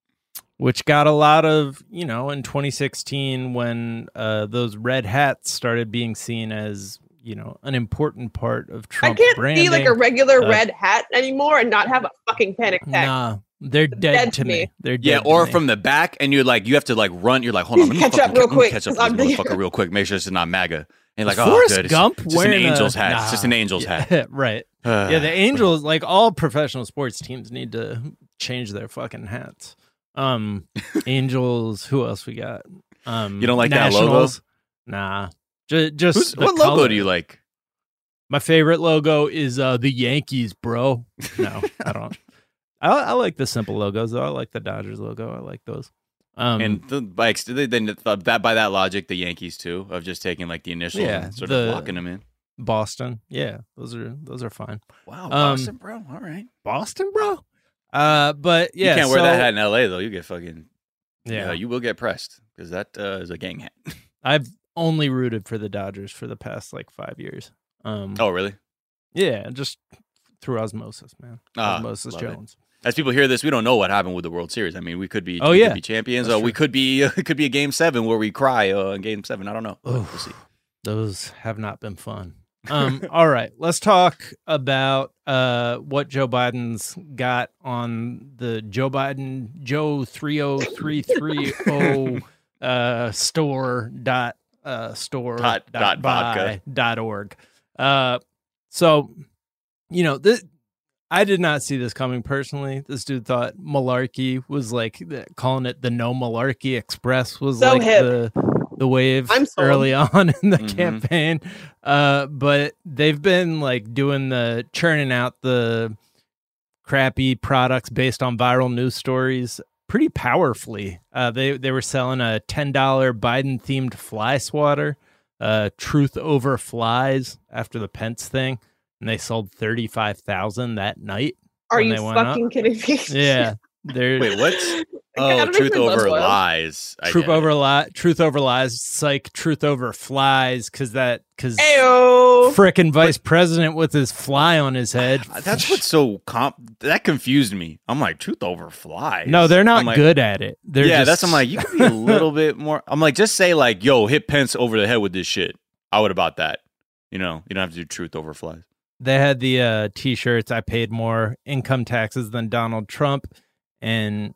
which got a lot of, you know, in twenty sixteen when uh, those red hats started being seen as, you know, an important part of I Trump's can't branding. see like a regular Uh, red hat anymore and not have a fucking panic attack. Nah, they're dead, Dead to to me. me. They're dead Yeah, to or me. from the back, and you're like, you have to like run. You're like, hold on, let me Catch fucking up real let me quick, catch up 'cause to this I'm here. motherfucker real quick. Make sure it's not MAGA. And you're like, Forrest oh, good. It's Gump just an wearing angel's a- hat. It's just an Nah. angel's Yeah, hat. right. Yeah, the Angels, like all professional sports teams, need to change their fucking hats. Um, Angels. Who else we got? Um, You don't like that logo? Nationals. Nah, Ju- just Who's- the what logo color. do you like? My favorite logo is uh, the Yankees, bro. No, I don't. I, I like the simple logos though. I like the Dodgers logo. I like those. Um, And the, by ex- then that by that logic, the Yankees too, of just taking like the initial Yeah, and sort the- of locking them in. Boston, yeah, those are those are fine. Wow, Um, Boston, bro. All right, Boston, bro. Uh, but yeah, you can't wear so- that hat in L A though. You get fucking Yeah. yeah. You will get pressed because that uh, is a gang hat. I've only rooted for the Dodgers for the past like five years. Um, Oh, really? yeah, just through osmosis, man. Ah, Osmosis love it. Jones. As people hear this, we don't know what happened with the World Series. I mean, we could be, Oh, we yeah. could be champions. That's Or we true. could be, it could be a game seven where we cry uh, in game seven. I don't know. We'll Oof. see. Those have not been fun. Um, all right, let's talk about uh, what Joe Biden's got on the Joe Biden Joe three oh three three oh uh, store dot uh, store Dot- dot buy vodka. dot org. Uh, so you know this. I did not see this coming personally. This dude thought malarkey was like the- calling it the No Malarkey Express was So like hip. the the wave I'm sold. early on in the Mhm. campaign. Uh, but they've been like doing the churning out the crappy products based on viral news stories pretty powerfully. Uh, they they were selling a ten dollar Biden themed fly swatter, uh, Truth Over Flies after the Pence thing, and they sold thirty five thousand that night. Are when you they went up. fucking kidding me? Yeah, they're Wait, what? Oh, Kinda makes truth my blood over boil. lies. I Truth get it. over li- truth over lies, psych, truth over flies, because that because Ayo. frickin' vice president with his fly on his head. That's what's so comp. That confused me. I'm like, truth over flies. No, they're not I'm like, good at it. They're yeah, just, that's. I'm like, you could be a little bit more. I'm like, just say like, yo, hit Pence over the head with this shit. I would about that. You know, you don't have to do truth over flies. They had the uh, t-shirts. I paid more income taxes than Donald Trump, and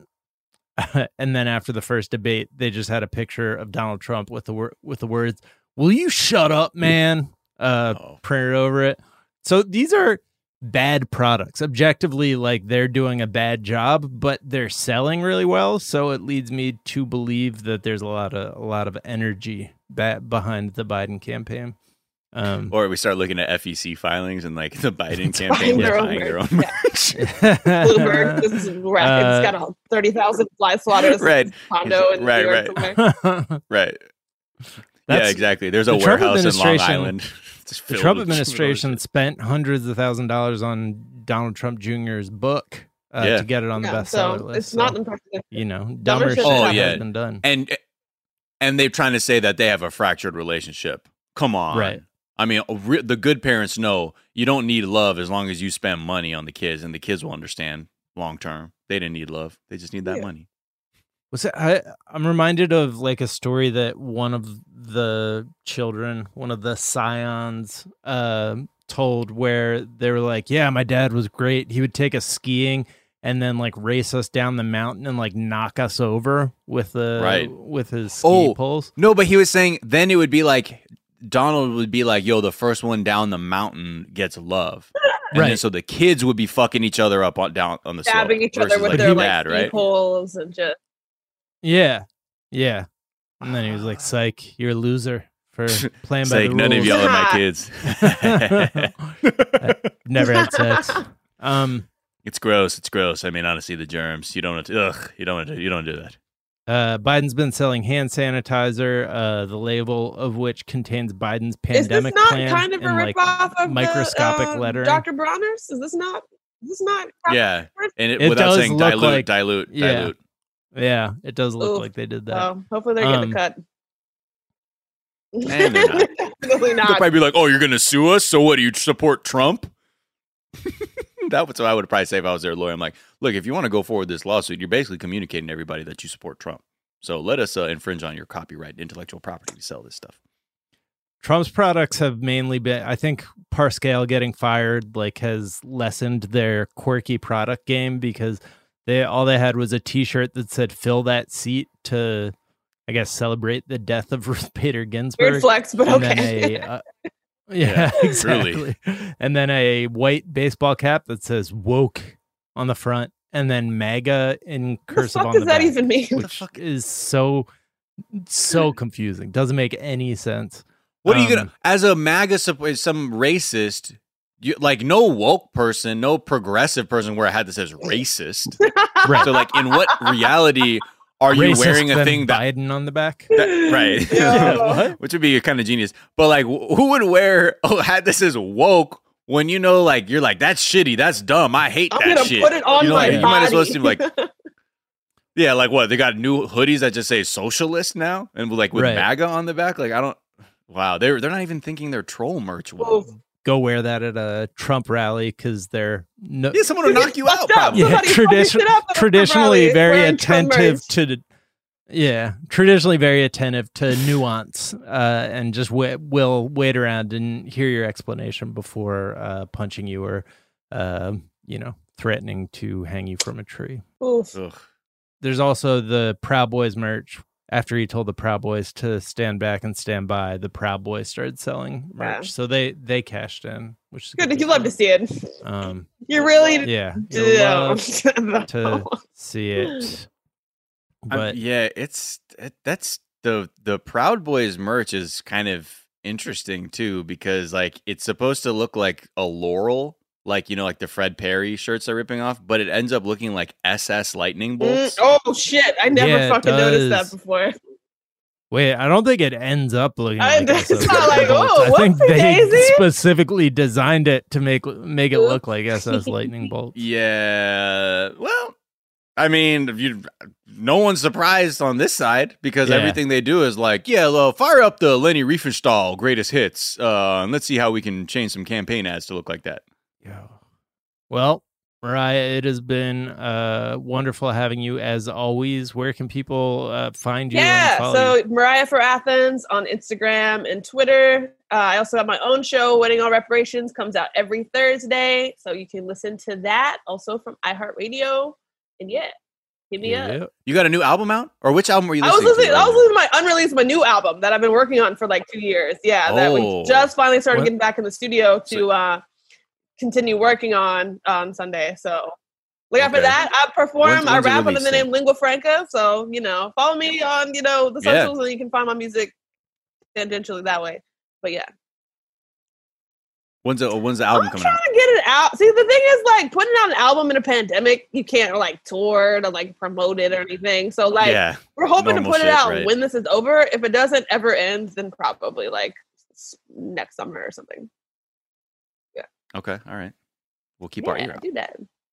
and then after the first debate, they just had a picture of Donald Trump with the wor- with the words, "Will you shut up, man?" Uh, Oh. printed over it. So these are bad products. Objectively, like they're doing a bad job, but they're selling really well. So it leads me to believe that there's a lot of a lot of energy ba- behind the Biden campaign. Um, Or we start looking at F E C filings and like the Biden Buying campaign their is own buying their own merch. merch. Bloomberg, this is right. Uh, It's got a thirty thousand fly swatters Right. condo in Right, New York right. somewhere. Right. yeah, That's- exactly. There's a the Trump warehouse in Long administration- Island. Just The filled Trump with- administration spent hundreds of thousand dollars on Donald Trump Junior's book uh, Yeah. to get it on the Yeah, bestseller so list. it's not So, unprecedented. you know, Dumber dumber shit shit Oh, has yeah. been done. and and they're trying to say that they have a fractured relationship. Come on. Right. I mean, re- the good parents know you don't need love as long as you spend money on the kids, and the kids will understand long term. They didn't need love; they just need that Yeah. money. Was it, I, I'm reminded of like a story that one of the children, one of the scions, uh, told where they were like, "Yeah, my dad was great. He would take us skiing and then like race us down the mountain and like knock us over with the Right. with his ski Oh, poles." No, but he was saying then it would be like Donald would be like, "Yo, the first one down the mountain gets love." And then Right. so the kids would be fucking each other up on down on the slope Stabbing each other versus, with like, their his like dad, ski right? poles and just Yeah, yeah. And then he was like, "Psych, you're a loser for playing It's by like the none of rules." y'all are my kids. Never had sex. Um, It's gross. It's gross. I mean, honestly, the germs. You don't. Want to, ugh. You don't. Want to, you don't do that. uh, Biden's been selling hand sanitizer, uh, the label of which contains Biden's is this pandemic not plan kind of a in like ripoff of microscopic the, uh, lettering. Doctor Bronner's? Is this not? Is this not? Yeah, and it, It without does saying look dilute, like- dilute, yeah. dilute. Yeah, it does look Oof. like they did that. Oh, hopefully they're getting Um, a cut. And they're not. Definitely They'll not. probably be like, "Oh, you're going to sue us? So what? Do you support Trump?" That's what I would probably say if I was their lawyer. I'm like, "Look, if you want to go forward with this lawsuit, you're basically communicating to everybody that you support Trump. So let us uh, infringe on your copyright, and intellectual property to sell this stuff." Trump's products have mainly been, I think, Parscale getting fired like has lessened their quirky product game because they all they had was a T-shirt that said "Fill that seat" to, I guess, celebrate the death of Ruth Bader Ginsburg. Weird flex, but And okay. then a, uh, yeah, Yeah, exactly. truly. And then a white baseball cap that says "woke" on the front, and then MAGA in What the cursive fuck on does the that back, even mean? which is so so confusing. Doesn't make any sense. What are you Um, gonna, as a MAGA, supp- some racist, you, like no woke person, no progressive person, where it had this as racist. Right. So, like, in what reality are you Racist wearing a than thing that, Biden on the back? that- right? Yeah. What? Which would be kind of genius. But like, wh- who would wear? Oh, had this as woke when you know, like, you're like, that's shitty, that's dumb, I hate I'm that gonna shit. put it on you know, my like, you might as well body. seem like. Yeah, like what? They got new hoodies that just say socialist now, and like with Right. MAGA on the back. Like, I don't. Wow, they're they're not even thinking their troll merch well. Oof. Go wear that at a Trump rally because they're no, Yeah, someone will knock you out. Fucked up. Probably. yeah, Somebody fucking tradition, shit up at a traditionally rally very wearing Trump attentive merch. to the, yeah, traditionally very attentive to nuance, uh, and just w- will wait around and hear your explanation before uh, punching you or, uh, you know, threatening to hang you from a tree. Oof. Ugh. There's also the Proud Boys merch. After he told the Proud Boys to stand back and stand by, the Proud Boys started selling merch. Yeah. So they they cashed in, which is Good. good You love to see it. Um, You really yeah, you love do. to see it. I- But yeah, it's it, that's the the Proud Boys merch is kind of interesting too, because like it's supposed to look like a Laurel, like, you know, like the Fred Perry shirts they're ripping off, but it ends up looking like S S lightning bolts. Mm, oh shit! I never Yeah, it fucking noticed that does. before. Wait, I don't think it ends up looking I- like it's S S not like, lightning bolts. oh, I think whoopsie they daisy. specifically designed it to make make it look like S S lightning bolts. Yeah, well, I mean, if you, no one's surprised on this side because Yeah. everything they do is like, yeah, well, fire up the Lenny Riefenstahl greatest hits, uh, and let's see how we can change some campaign ads to look like that. Well, Mariah, it has been uh, wonderful having you as always. Where can people uh, find you? and Yeah, follow so you? Mariah for Athens on Instagram and Twitter. Uh, I also have my own show, Winning All Reparations, comes out every Thursday, so you can listen to that also from iHeartRadio. And yeah, hit me up. You got a new album out, or which album were you I was listening listening. to? I was listening to my unreleased, my new album that I've been working on for like two years. Yeah, that Oh. we just finally started What? getting back in the studio to uh, continue working on on Sunday. So look out for Okay. that. I perform. When's- I when's it rap under the releasing? name Lingua Franca. So you know, follow me on you know the Yeah. socials, and you can find my music tangentially that way. But yeah. When's the when's the album I'm coming trying out? to get it out. See, the thing is, like, putting out an album in a pandemic, you can't like tour to like promote it or anything. So, like, Yeah, we're hoping to normal put it shit, out right. when this is over. If it doesn't ever end, then probably like s- next summer or something. Okay, all right. We'll keep our Yeah, ear out. do that.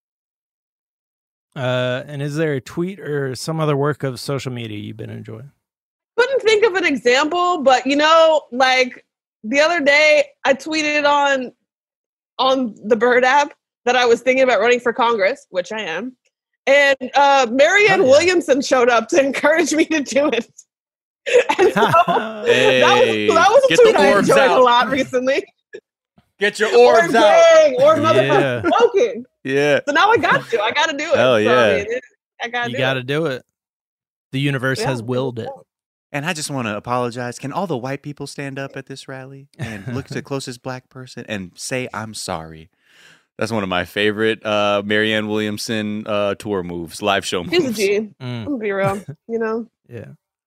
Uh, and is there a tweet or some other work of social media you've been enjoying? Couldn't think of an example, but you know, like the other day, I tweeted on on the Bird app that I was thinking about running for Congress, which I am, and uh, Marianne Williamson showed up to encourage me to do it. And so Hey, that was, that was a get the tweet I orbs enjoyed out. a lot recently. Get your Or orbs out. gang, or Yeah. motherfucking smoking. Yeah. So now I got to. I got to do it. Hell So, yeah. I, mean, it, I got to You do got to it. do it. The universe Yeah. has willed it. And I just want to apologize. Can all the white people stand up at this rally and look to the closest black person and say I'm sorry? That's one of my favorite uh, Marianne Williamson uh, tour moves, live show moves. He's a G. Mm. I'm gonna be real. You know. Yeah.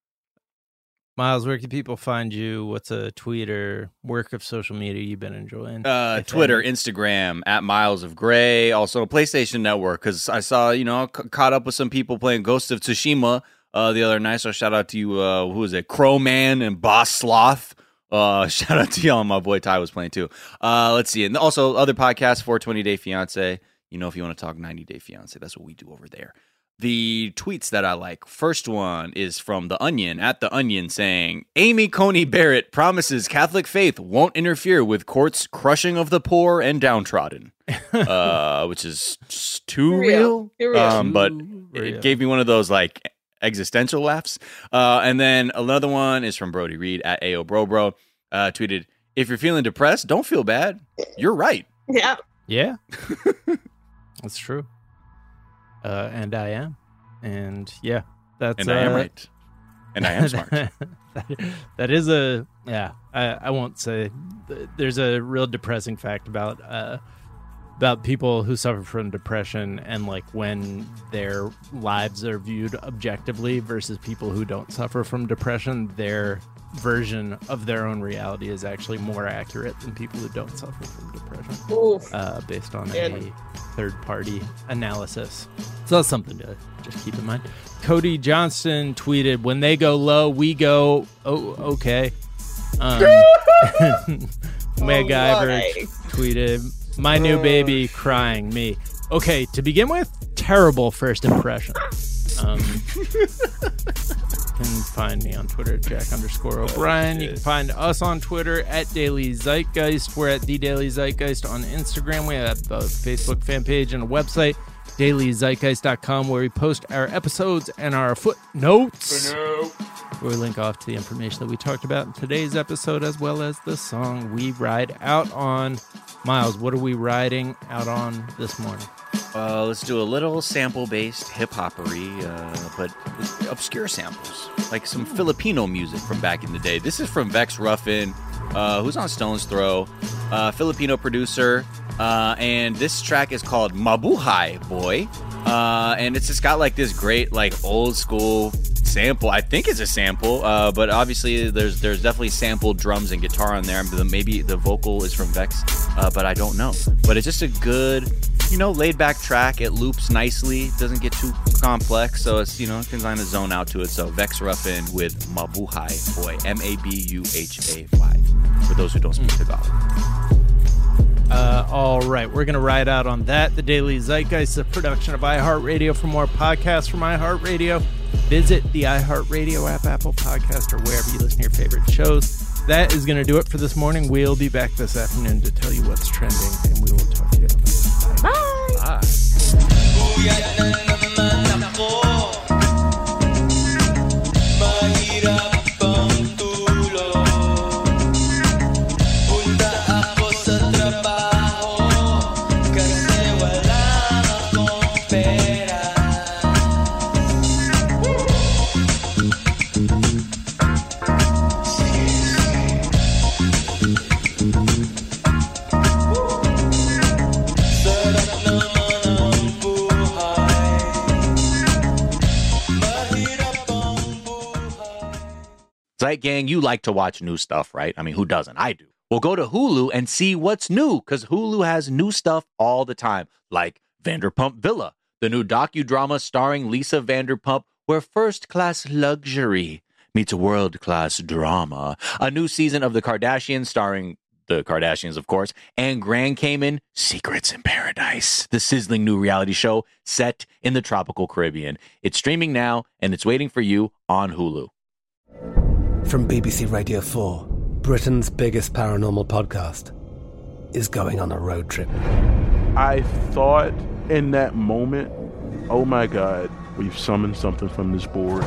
Miles, where can people find you? What's a tweet or work of social media you've been enjoying? Uh, if Twitter, any? Instagram, at Miles of Gray. Also, PlayStation Network, because I saw, you know, c- caught up with some people playing Ghost of Tsushima uh, the other night. So shout out to you, uh, who is it? Crowman and Boss Sloth. Uh, shout out to y'all. My boy Ty was playing too. Uh, let's see. And also other podcasts, four twenty Day Fiance. You know, if you want to talk ninety Day Fiance, that's what we do over there. The tweets that I like. First one is from The Onion, at The Onion, saying, Amy Coney Barrett promises Catholic faith won't interfere with court's crushing of the poor and downtrodden. uh, which is just too real. Too real. Um, but Too it real. gave me one of those like existential laughs. Uh, and then another one is from Brody Reed at A O Bro Bro. Uh, tweeted, if you're feeling depressed, don't feel bad. You're right. Yeah. Yeah. That's true. Uh, and I am. And yeah, that's And I am uh, right. And I am smart. that, that is a yeah. I, I won't say there's a real depressing fact about uh, about people who suffer from depression and like when their lives are viewed objectively versus people who don't suffer from depression, their version of their own reality is actually more accurate than people who don't suffer from depression. Oof. Uh, based on Yeah. a third-party analysis. So that's something to just keep in mind. Cody Johnston tweeted, when they go low, we go, oh, okay. Um, MacGyver Alright. tweeted, my new baby crying, me. Okay, to begin with, terrible first impression. Um, you can find me on Twitter at Jack underscore O'Brien. You can find us on Twitter at Daily Zeitgeist. We're at The Daily Zeitgeist on Instagram. We have a Facebook fan page and a website, daily zeitgeist dot com, where we post our episodes and our footnotes, where we link off to the information that we talked about in today's episode, as well as the song we ride out on. Miles, what are we riding out on this morning? Uh, let's do a little sample-based hip-hoppery, uh, but with obscure samples, like some Filipino music from back in the day. This is from Vex Ruffin, uh, who's on Stone's Throw, uh, Filipino producer, uh, and this track is called Mabuhay Boy, uh, and it's just got like this great, like old-school sample. I think it's a sample, uh, but obviously there's there's definitely sampled drums and guitar on there. Maybe the vocal is from Vex, uh, but I don't know. But it's just a good, you know, laid back track. It loops nicely, doesn't get too complex, so it's, you know, you can kind of zone out to it. So Vex Ruffin with Mabuhay Boy, M A B U H A Y, for those who don't speak Tagalog. Uh, all right, we're going to ride out on that. The Daily Zeitgeist, a production of iHeartRadio. For more podcasts from iHeartRadio, visit the iHeartRadio app, Apple Podcast, or wherever you listen to your favorite shows. That is going to do it for this morning. We'll be back this afternoon to tell you what's trending, and we will talk to you. Bye. Bye. Zeit Gang, you like to watch new stuff, right? I mean, who doesn't? I do. Well, go to Hulu and see what's new, because Hulu has new stuff all the time, like Vanderpump Villa, the new docudrama starring Lisa Vanderpump, where first-class luxury meets world-class drama. A new season of The Kardashians starring the Kardashians, of course, and Grand Cayman, Secrets in Paradise, the sizzling new reality show set in the tropical Caribbean. It's streaming now, and it's waiting for you on Hulu. From B B C Radio four, Britain's biggest paranormal podcast is going on a road trip. I thought in that moment, oh my God, we've summoned something from this board.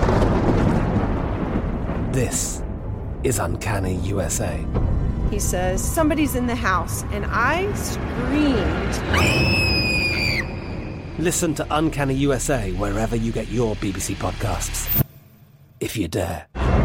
This is Uncanny U S A. He says, somebody's in the house, and I screamed. Listen to Uncanny U S A wherever you get your B B C podcasts, if you dare.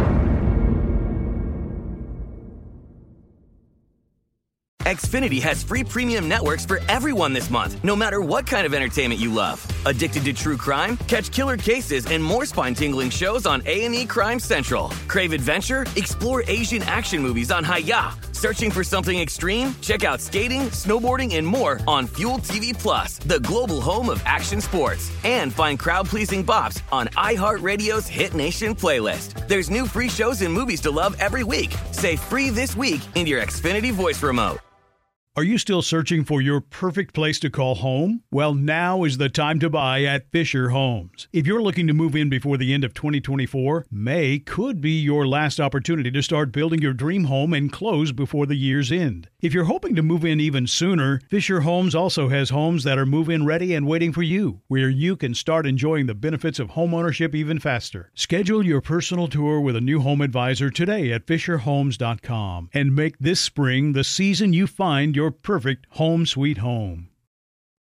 Xfinity has free premium networks for everyone this month, no matter what kind of entertainment you love. Addicted to true crime? Catch killer cases and more spine-tingling shows on A and E Crime Central. Crave adventure? Explore Asian action movies on Hayya. Searching for something extreme? Check out skating, snowboarding, and more on Fuel T V Plus, the global home of action sports. And find crowd-pleasing bops on iHeartRadio's Hit Nation playlist. There's new free shows and movies to love every week. Say free this week in your Xfinity voice remote. Are you still searching for your perfect place to call home? Well, now is the time to buy at Fisher Homes. If you're looking to move in before the end of twenty twenty-four, May could be your last opportunity to start building your dream home and close before the year's end. If you're hoping to move in even sooner, Fisher Homes also has homes that are move-in ready and waiting for you, where you can start enjoying the benefits of homeownership even faster. Schedule your personal tour with a new home advisor today at fisher homes dot com and make this spring the season you find your Your perfect home sweet home.